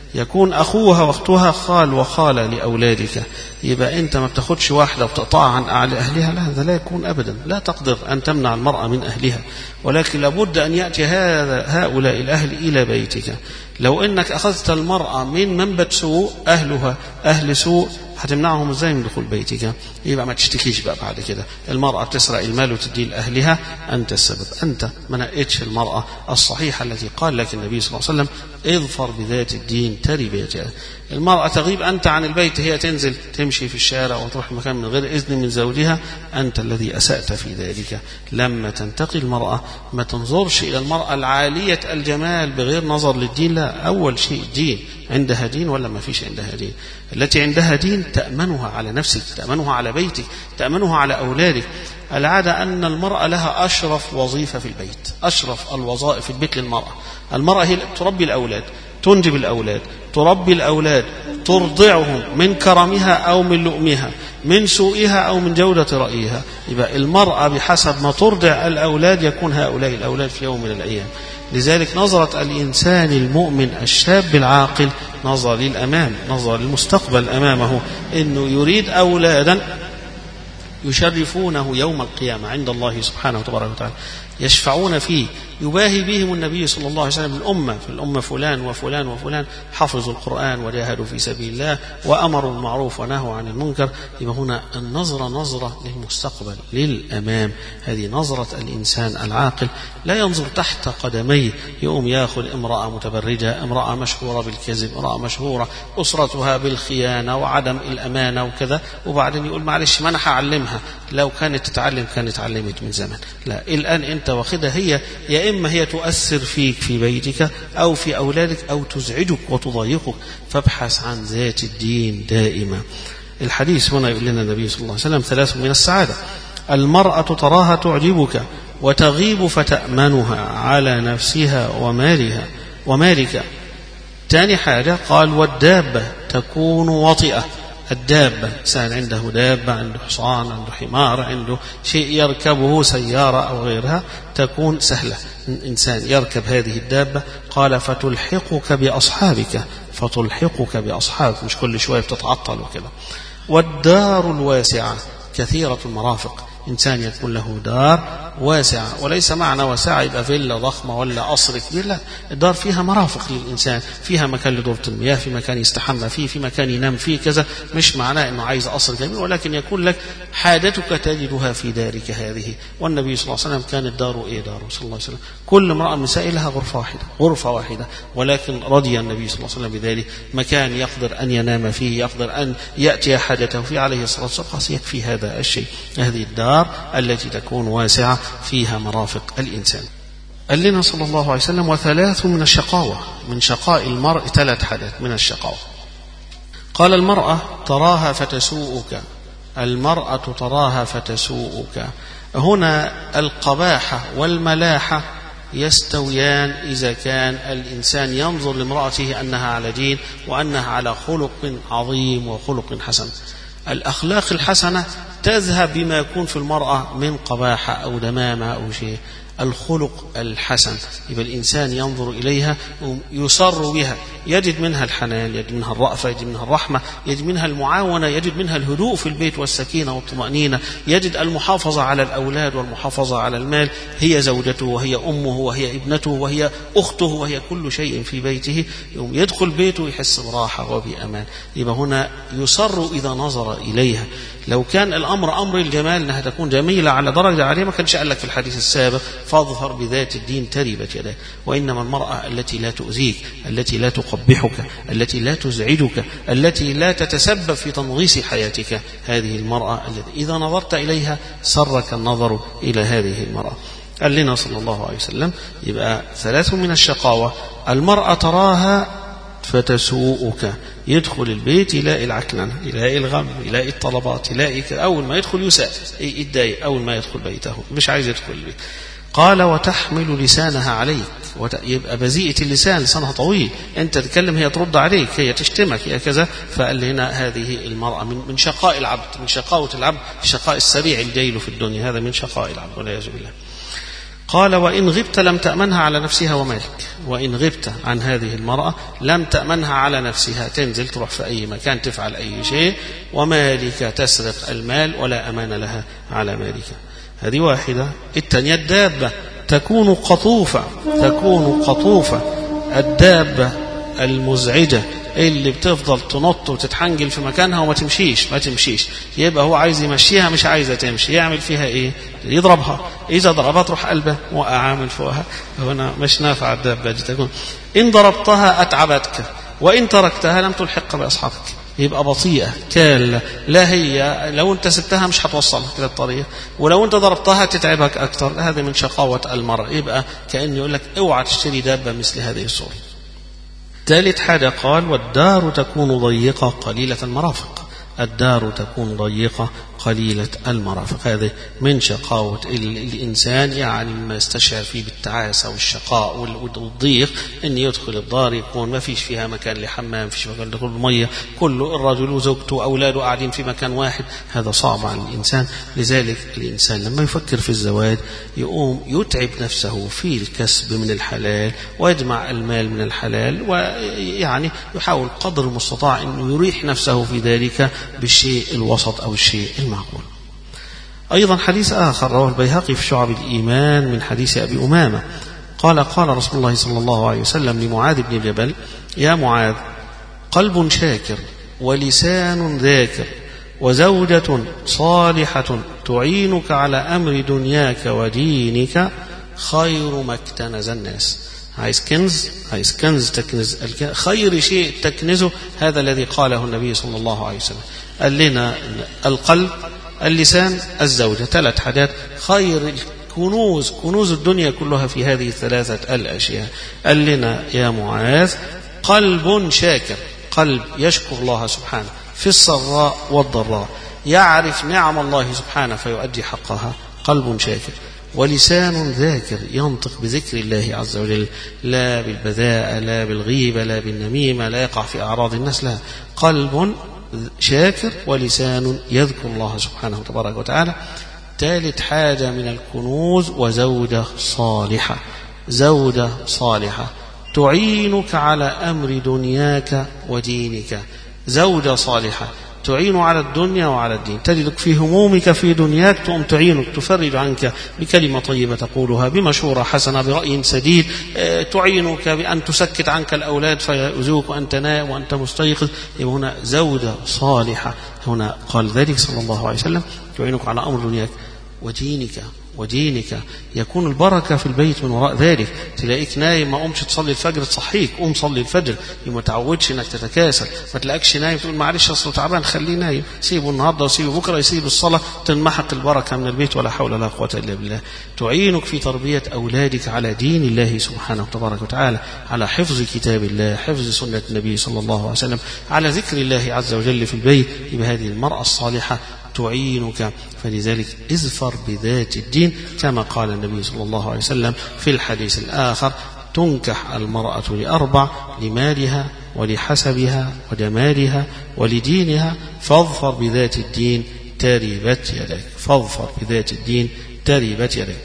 يكون أخوها واختها خال وخالة لأولادك، يبقى أنت ما بتاخدش واحدة وتقطعها عن أهلها، لا، هذا لا يكون أبدا. لا تقدر أن تمنع المرأة من أهلها، ولكن لابد أن يأتي هذا هؤلاء الأهل إلى بيتك. لو أنك أخذت المرأة من منبت سوء، أهلها أهل سوء، هتمنعهم ازاي من دخول بيتك؟ يبقى ما تشتكيش بقى بعد كده. المرأة بتسرق المال وتديه لأهلها، أنت السبب، أنت ما نقيتش المرأة الصحيحة التي قال لك النبي صلى الله عليه وسلم اظفر بذات الدين تربت. المرأة تغيب أنت عن البيت، هي تنزل تمشي في الشارع وتروح مكان من غير إذن من زوجها، أنت الذي أسأت في ذلك. لما تنتقي المرأة ما تنظرش إلى المرأة العالية الجمال بغير نظر للدين، لا، أول شيء دين. عندها دين ولا ما فيش عندها دين؟ التي عندها دين تأمنها على نفسك، تأمنها على بيتك، تأمنها على أولادك. العادة أن المرأة لها أشرف وظيفة في البيت، أشرف الوظائف في البيت للمرأة. المرأة هي تربي الأولاد، تنجب الأولاد، تربي الأولاد، ترضعهم من كرمها أو من لؤمها، من سوءها أو من جودة رأيها. يبقى المرأة بحسب ما ترضع الأولاد يكون هؤلاء الأولاد في يوم من الأيام. لذلك نظرة الإنسان المؤمن الشاب العاقل نظر للأمام، نظر للمستقبل أمامه، إنه يريد أولادا يشرفونه يوم القيامة عند الله سبحانه وتبارك وتعالى، يشفعون فيه، يباهي بهم النبي صلى الله عليه وسلم الأمة، في الأمة فلان وفلان وفلان حفظوا القرآن وجاهدوا في سبيل الله وأمروا بالمعروف ونهوا عن المنكر. يبقى هنا النظرة نظرة للمستقبل للأمام. هذه نظرة الإنسان العاقل، لا ينظر تحت قدميه، يقوم يأخذ امرأة متبرجة، امرأة مشهورة بالكذب، امرأة مشهورة أسرتها بالخيانة وعدم الأمانة وكذا، وبعدين يقول معلش ما أنا هعلمها، لو كانت تتعلم كانت اتعلمت من زمان. لا، الآن أنت واخدها، هي يا إما هي تؤثر فيك في بيتك أو في أولادك أو تزعجك وتضايقك، فابحث عن ذات الدين دائما. الحديث هنا يقول لنا النبي صلى الله عليه وسلم ثلاث من السعادة: المرأة تراها تعجبك وتغيب فتأمنها على نفسها ومالها ومالك. ثاني حاجة قال: والدابة تكون وطئة. الدابة إنسان عنده دابة، عنده حصان، عنده حمار، عنده شيء يركبه سيارة أو غيرها، تكون سهلة، إنسان يركب هذه الدابة. قال: فتلحقك بأصحابك، فتلحقك بأصحابك، مش كل شوية بتتعطل وكذا. والدار الواسعة كثيرة المرافق، إنسان يكون له دار واسعة، وليس معنى واسعة يبقى فيلا ضخمة ولا قصر كبير، لا، الدار فيها مرافق للإنسان، فيها مكان لدورة المياه، في مكان يستحمى فيه، في مكان ينام فيه كذا. مش معناه أنه عايز قصر جميل، ولكن يكون لك حاجتك تجدها في دارك هذه. والنبي صلى الله عليه وسلم كان الدار إيه داره صلى الله عليه وسلم؟ كل امرأة من نسائه لها غرفة واحدة، غرفة واحدة، ولكن رضي النبي صلى الله عليه وسلم بذلك، مكان يقدر أن ينام فيه، يقدر أن يأتي حاجته فيه عليه الصلاة والسلام، يكفي هذا الشيء. هذه الدار التي تكون واسعة فيها مرافق الإنسان. قال لنا صلى الله عليه وسلم: وثلاث من الشقاوة، من شقاء المرء ثلاث حاجات من الشقاوة. قال: المرأة تراها فتسوءك، المرأة تراها فتسوءك. هنا القباحة والملاحة يستويان إذا كان الإنسان ينظر لامرأته أنها على دين وأنها على خلق عظيم وخلق حسن. الأخلاق الحسنة تذهب بما يكون في المرأة من قباحة أو دمامة أو شيء. الخلق الحسن يبقى الإنسان ينظر إليها يسر بها، يجد منها الحنان، يجد منها الرأفة، يجد منها الرحمة، يجد منها المعاونة، يجد منها الهدوء في البيت والسكينة والطمأنينة، يجد المحافظة على الأولاد والمحافظة على المال. هي زوجته وهي أمه وهي ابنته وهي أخته وهي كل شيء في بيته. يوم يدخل بيته يحس براحة وبأمان. يبقى هنا يسر إذا نظر إليها. لو كان الأمر أمر الجمال أنها تكون جميلة على درجة عالية ما كانش قال لك في الحديث السابق: فاظفر بذات الدين تربت يداك. وإنما المرأة التي لا تؤذيك، التي لا تقبحك، التي لا تزعجك، التي لا تتسبب في تنغيص حياتك، هذه المرأة التي إذا نظرت إليها سرك النظر إلى هذه المرأة. قال لنا صلى الله عليه وسلم: يبقى ثلاث من الشقاوة: المرأة تراها فتسوءك، يدخل البيت يلاقي العكننة، يلاقي الغم، يلاقي الطلبات، يلاقي أول ما يدخل يساء، يتضايق أول ما يدخل بيته، مش عايز يدخل البيت. قال: وتحمل لسانها عليك، وت... يبقى بذيئة اللسان، لسانها طويل، أنت تتكلم هي ترد عليك، هي تشتمك، هي كذا. فقال هنا هذه المرأة من من شقاء العبد، من شقاوة العبد، الشقاء السريع الجيل في الدنيا، هذا من شقاء العبد والعياذ بالله. قال وإن غبت لم تأمنها على نفسها ومالك. وإن غبت عن هذه المرأة لم تأمنها على نفسها، تنزل تروح في أي مكان تفعل أي شيء، ومالك تسرق المال ولا أمان لها على مالك. هذه واحدة. الثانية الدابة تكون قطوفة، تكون قطوفة الدابة المزعجة اللي بتفضل تنط وتتحنجل في مكانها وما تمشيش ما تمشيش يبقى هو عايز يمشيها مش عايزة تمشي، يعمل فيها ايه؟ يضربها. إذا ضربها تروح قلبه وأعامل فوقها. هنا مش نافع الدابة دي. تكون إن ضربتها أتعبتك وإن تركتها لم تلحق بأصحابك، يبقى بطيئة كالة. لا هي لو انت سبتها مش هتوصلها كده الطريق، ولو انت ضربتها تتعبك أكتر. هذا من شقاوة المرء. يبقى كأن يقول لك اوعى تشتري دابة مثل هذه الصورة. ثالث حاجة قال والدار تكون ضيقة قليلة المرافق. الدار تكون ضيقة قليلة المرافق. هذا من شقاوة الإنسان، يعني ما يستشعر فيه بالتعاسة والشقاء والضيق، أن يدخل الدار يكون ما فيش فيها مكان لحمام، ما فيش مكان لكل مية، كل الرجل وزوجته وأولاده قاعدين في مكان واحد. هذا صعب على الإنسان. لذلك الإنسان لما يفكر في الزواج يقوم يتعب نفسه في الكسب من الحلال ويجمع المال من الحلال، ويعني يحاول قدر المستطاع أنه يريح نفسه في ذلك بالشيء الوسط أو الشيء المعقول. أيضا حديث آخر رواه البيهقي في شعب الإيمان من حديث أبي أمامة قال قال رسول الله صلى الله عليه وسلم لمعاذ بن جبل يا معاذ قلب شاكر ولسان ذاكر وزوجة صالحة تعينك على أمر دنياك ودينك خير ما اكتنز الناس. عايز كنز، عايز كنز تكنز خير شيء تكنزه هذا الذي قاله النبي صلى الله عليه وسلم. قال لنا القلب، اللسان، الزوجة، ثلاث حاجات خير الكنوز، كنوز الدنيا كلها في هذه الثلاثة الأشياء. قال لنا يا معاذ قلب شاكر، قلب يشكر الله سبحانه في السراء والضراء، يعرف نعم الله سبحانه فيؤدي حقها، قلب شاكر. ولسان ذاكر ينطق بذكر الله عز وجل، لا بالبذاءة لا بالغيبة لا بالنميمة، لا يقع في أعراض الناس، لا، قلب شاكر ولسان يذكر الله سبحانه تبارك وتعالى. ثالث حاجة من الكنوز وزوجة صالحة، زوجة صالحة تعينك على أمر دنياك ودينك. زوجة صالحة تعين على الدنيا وعلى الدين، تجدك في همومك في دنياك تقوم تعينك، تفرج عنك بكلمة طيبة تقولها، بمشورة حسنة، برأي سديد، تعينك بأن تسكت عنك الأولاد فيؤذوك وأنت نائم وأنت مستيقظ. هنا زوجة صالحة. هنا قال ذلك صلى الله عليه وسلم تعينك على أمر دنياك ودينك ودينك. يكون البركة في البيت من وراء ذلك. تلاقيك نايم ما قمش تصلي الفجر تصحيك، قوم صلي الفجر، ما تعودش انك تتكاسل. ما تلاقيكش نايم تقول معلش اصله تعبان خليه نايم، سيبه النهارده وسيبه بكره، يسيب الصلاة، تنمحق البركة من البيت ولا حول ولا قوة الا بالله. تعينك في تربية أولادك على دين الله سبحانه تبارك وتعالى، على حفظ كتاب الله، حفظ سنة النبي صلى الله عليه وسلم، على ذكر الله عز وجل في البيت. بهذه المرأة الصالحة تعينك. فلذلك اظفر بذات الدين كما قال النبي صلى الله عليه وسلم في الحديث الآخر تنكح المرأة لأربع: لمالها ولحسبها وجمالها ولدينها، فاظفر بذات الدين تربت يدك، فاظفر بذات الدين تربت يدك.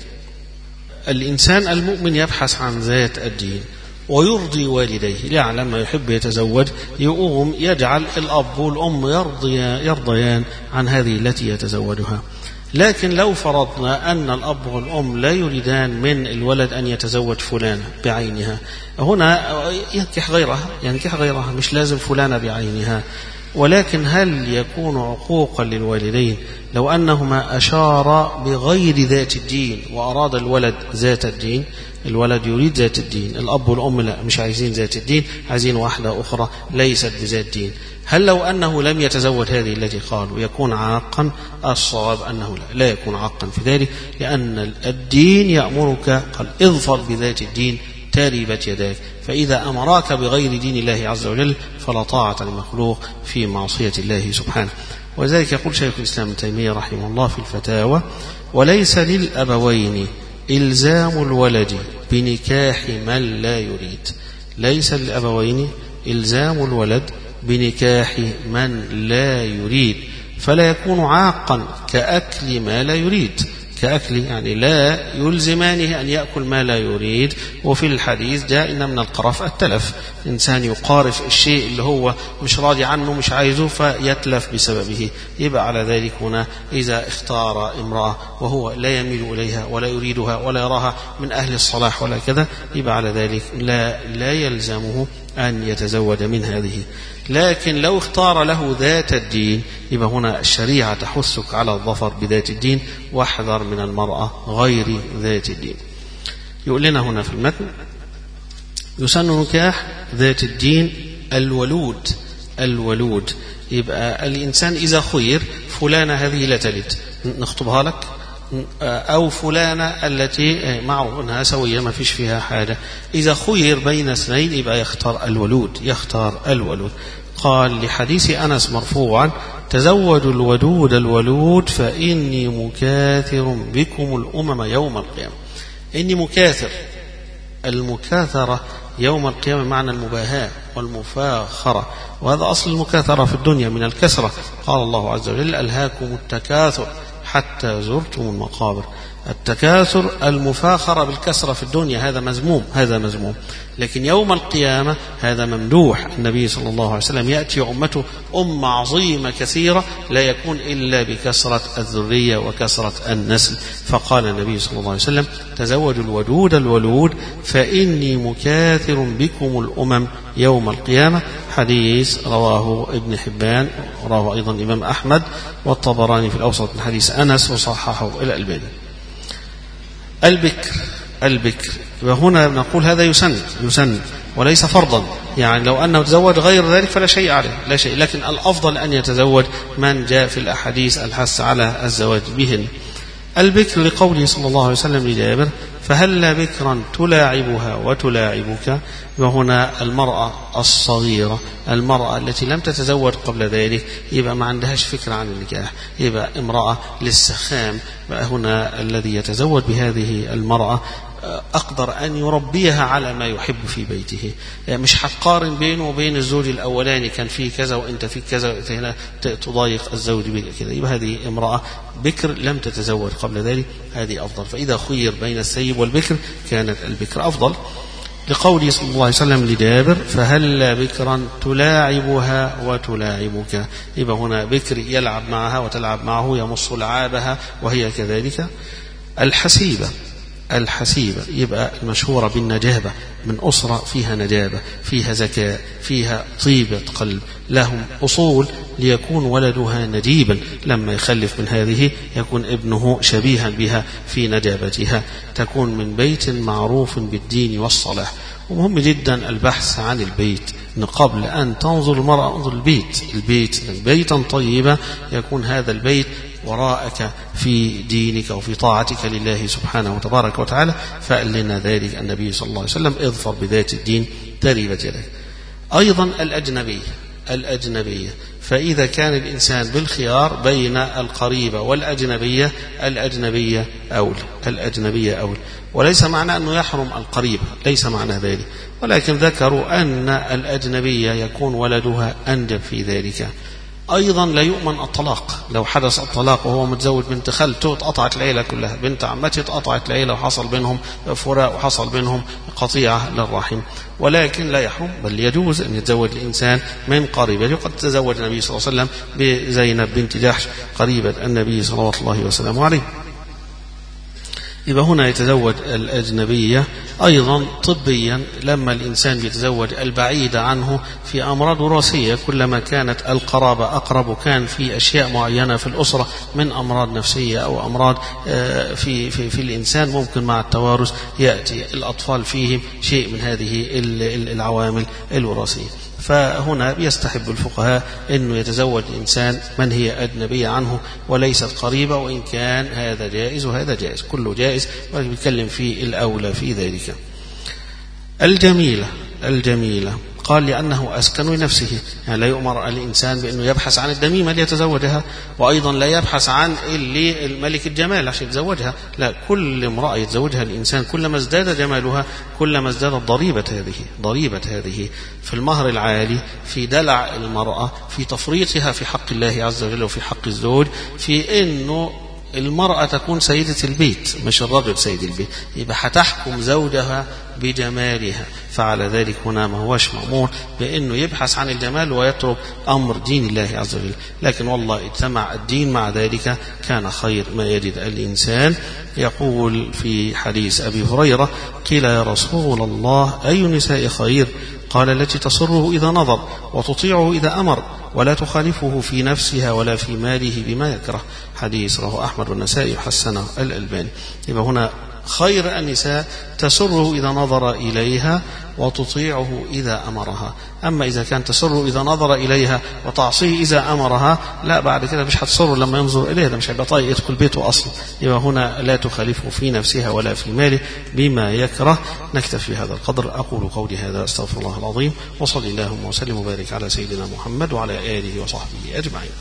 الإنسان المؤمن يبحث عن ذات الدين ويرضي والديه، يعني لما يحب يتزوج يقوم يجعل الأب والأم يرضي يرضيان عن هذه التي يتزوجها. لكن لو فرضنا أن الأب والأم لا يريدان من الولد أن يتزوج فلانة بعينها، هنا ينكح غيرها، ينكح غيرها، مش لازم فلانة بعينها. ولكن هل يكون عقوقا للوالدين لو أنهما أشارا بغير ذات الدين وأراد الولد ذات الدين؟ الولد يريد ذات الدين، الأب والأم لا، مش عايزين ذات الدين، عايزين واحدة أخرى ليست بذات دين. هل لو أنه لم يتزوج هذه التي قالوا يكون عاقا؟ الصواب أنه لا, لا يكون عاقا في ذلك، لأن الدين يأمرك، قال اظفر بذات الدين تربت يداك. فإذا أمراك بغير دين الله عز وجل فلا طاعة لمخلوق في معصية الله سبحانه. وذلك يقول شيخ الإسلام ابن تيمية رحمه الله في الفتاوى: وليس للأبوين إلزام الولد بنكاح من لا يريد. ليس للأبوين إلزام الولد بنكاح من لا يريد، فلا يكون عاقا كأكل ما لا يريد، كأكل يعني لا يلزمانه أن يأكل ما لا يريد. وفي الحديث جاء إن من القرف التلف، إنسان يقارف الشيء اللي هو مش راضي عنه مش عايزه فيتلف بسببه. يبقى على ذلك هنا إذا اختار امرأة وهو لا يميل إليها ولا يريدها ولا يراها من أهل الصلاح ولا كذا، يبقى على ذلك لا, لا يلزمه أن يتزوج من هذه. لكن لو اختار له ذات الدين يبقى هنا الشريعة تحثك على الظفر بذات الدين، واحذر من المرأة غير ذات الدين. يقول لنا هنا في المتن: يسن نكاح ذات الدين الولود. الولود يبقى الإنسان إذا خير فلانة هذه لا تلد نخطبها لك، أو فلانة التي معروف أنها سوية ما فيش فيها حاجة. إذا خير بين اثنين يبقى يختار الولود، يختار الولود. قال لحديث أنس مرفوعا: تزوجوا الودود الولود فإني مكاثر بكم الأمم يوم القيامة. إني مكاثر، المكاثرة يوم القيامة معنى المباهاة والمفاخرة، وهذا أصل المكاثرة في الدنيا من الكسرة. قال الله عز وجل: ألهاكم التكاثر حتى زرتم المقابر. التكاثر المفاخرة بالكسرة في الدنيا هذا مذموم، هذا مذموم. لكن يوم القيامة هذا ممدوح. النبي صلى الله عليه وسلم يأتي أمته أمة عظيمة كثيرة لا يكون إلا بكسرة الذرية وكسرة النسل. فقال النبي صلى الله عليه وسلم: تزوجوا الودود الولود فإني مكاثر بكم الأمم يوم القيامة. حديث رواه ابن حبان، رواه أيضا الإمام أحمد والطبراني في الأوسط من حديث أنس وصححه الألباني. البكر، البكر وهنا نقول هذا يسن، يسن وليس فرضا. يعني لو أنه تزوج غير ذلك فلا شيء عليه، لا شيء. لكن الأفضل أن يتزوج من جاء في الأحاديث الحث على الزواج بهن. البكر لقوله صلى الله عليه وسلم لجابر: فهل بكرا تلاعبها وتلاعبك. وهنا المرأة الصغيرة، المرأة التي لم تتزوج قبل ذلك يبقى ما عندهاش فكرة عن النكاح، يبقى امرأة لسه خام. هنا الذي يتزوج بهذه المرأة أقدر أن يربيها على ما يحب في بيته. يعني مش هتقارن بينه وبين الزوج الأولاني كان فيه كذا وأنت فيه كذا، هنا تضايق الزوج كذا. يبقى هذه امرأة بكر لم تتزوج قبل ذلك، هذه أفضل. فإذا خير بين السيب والبكر كانت البكر أفضل. لقوله صلى الله عليه وسلم لجابر: فهل بكرا تلاعبها وتلاعبك. يبقى هنا بكر يلعب معها وتلعب معه، يمص لعابها وهي كذلك. الحسيبة، الحسيبة يبقى المشهورة بالنجابة، من أسرة فيها نجابة، فيها ذكاء، فيها طيبة قلب، لهم أصول ليكون ولدها نجيبا. لما يخلف من هذه يكون ابنه شبيها بها في نجابتها. تكون من بيت معروف بالدين والصلاح. ومهم جدا البحث عن البيت، إن قبل أن تنظر المرأة انظر البيت. البيت بيتا طيبا يكون هذا البيت وراءك في دينك وفي طاعتك لله سبحانه وتبارك وتعالى. فقال لنا ذلك النبي صلى الله عليه وسلم: اظفر بذات الدين تربت يديك. أيضا الأجنبية، الأجنبية فإذا كان الإنسان بالخيار بين القريبة والأجنبية الأجنبية أولى، الأجنبية أولى. وليس معنى أنه يحرم القريبة، ليس معنى ذلك، ولكن ذكروا أن الأجنبية يكون ولدها أنجب في ذلك. أيضا لا يؤمن الطلاق، لو حدث الطلاق وهو متزوج بنت خالته اتقطعت العيلة كلها، بنت عمته اتقطعت العيلة وحصل بينهم فراق وحصل بينهم قطيعة للرحم. ولكن لا يحرم بل يجوز أن يتزوج الإنسان من قريبة. قد تزوج النبي صلى الله عليه وسلم بزينب بنت جحش قريبة النبي صلى الله عليه وسلم عليه. يبقى هنا يتزوج الأجنبية. أيضا طبيا لما الإنسان يتزوج البعيد عنه في أمراض وراثية، كلما كانت القرابة أقرب كان في أشياء معينة في الأسرة من أمراض نفسية أو أمراض في, في, في الإنسان ممكن مع التوارث يأتي الأطفال فيهم شيء من هذه العوامل الوراثية. فهنا يستحب الفقهاء أنه يتزوج الإنسان من هي أجنبية عنه وليست قريبة، وإن كان هذا جائز وهذا جائز، كله جائز، ونتكلم في الأولى في ذلك. الجميلة، الجميلة قال لأنه أسكن لنفسه، يعني لا يؤمر الإنسان بأنه يبحث عن الدميمة ليتزوجها، وأيضا لا يبحث عن اللي الملك الجمال عشان يتزوجها، لا، كل امرأة يتزوجها الإنسان كلما ازداد جمالها كلما ازدادت ضريبة هذه، ضريبة هذه في المهر العالي، في دلع المرأة، في تفريطها في حق الله عز وجل وفي حق الزوج، في أنه المرأة تكون سيدة البيت مش الرجل سيد البيت، يبقى هتحكم زوجها بجمالها، فعلى ذلك هنا ما هوش مأمور بأنه يبحث عن الجمال ويترك أمر دين الله عز وجل. لكن والله اجتمع الدين مع ذلك كان خير ما يجد الإنسان. يقول في حديث أبي هريرة: قيل يا رسول الله أي النساء خير؟ قال: التي تسره إذا نظر وتطيعه إذا أمر ولا تخالفه في نفسها ولا في ماله بما يكره. حديث رواه أحمد والنسائي وحسنه الألباني. يبقى هنا خير النساء تسره إذا نظر إليها وتطيعه إذا أمرها. أما إذا كان تسره إذا نظر إليها وتعصيه إذا أمرها، لا، بعد كده مش هتسره لما ينظر إليها، ده مش هيبقى طايق يدخل بيته أصلا. يبقى هنا لا تخالفه في نفسها ولا في ماله بما يكره. نكتفي هذا القدر. أقول قولي هذا، أستغفر الله العظيم، وصلي اللهم وسلم وبارك على سيدنا محمد وعلى آله وصحبه أجمعين.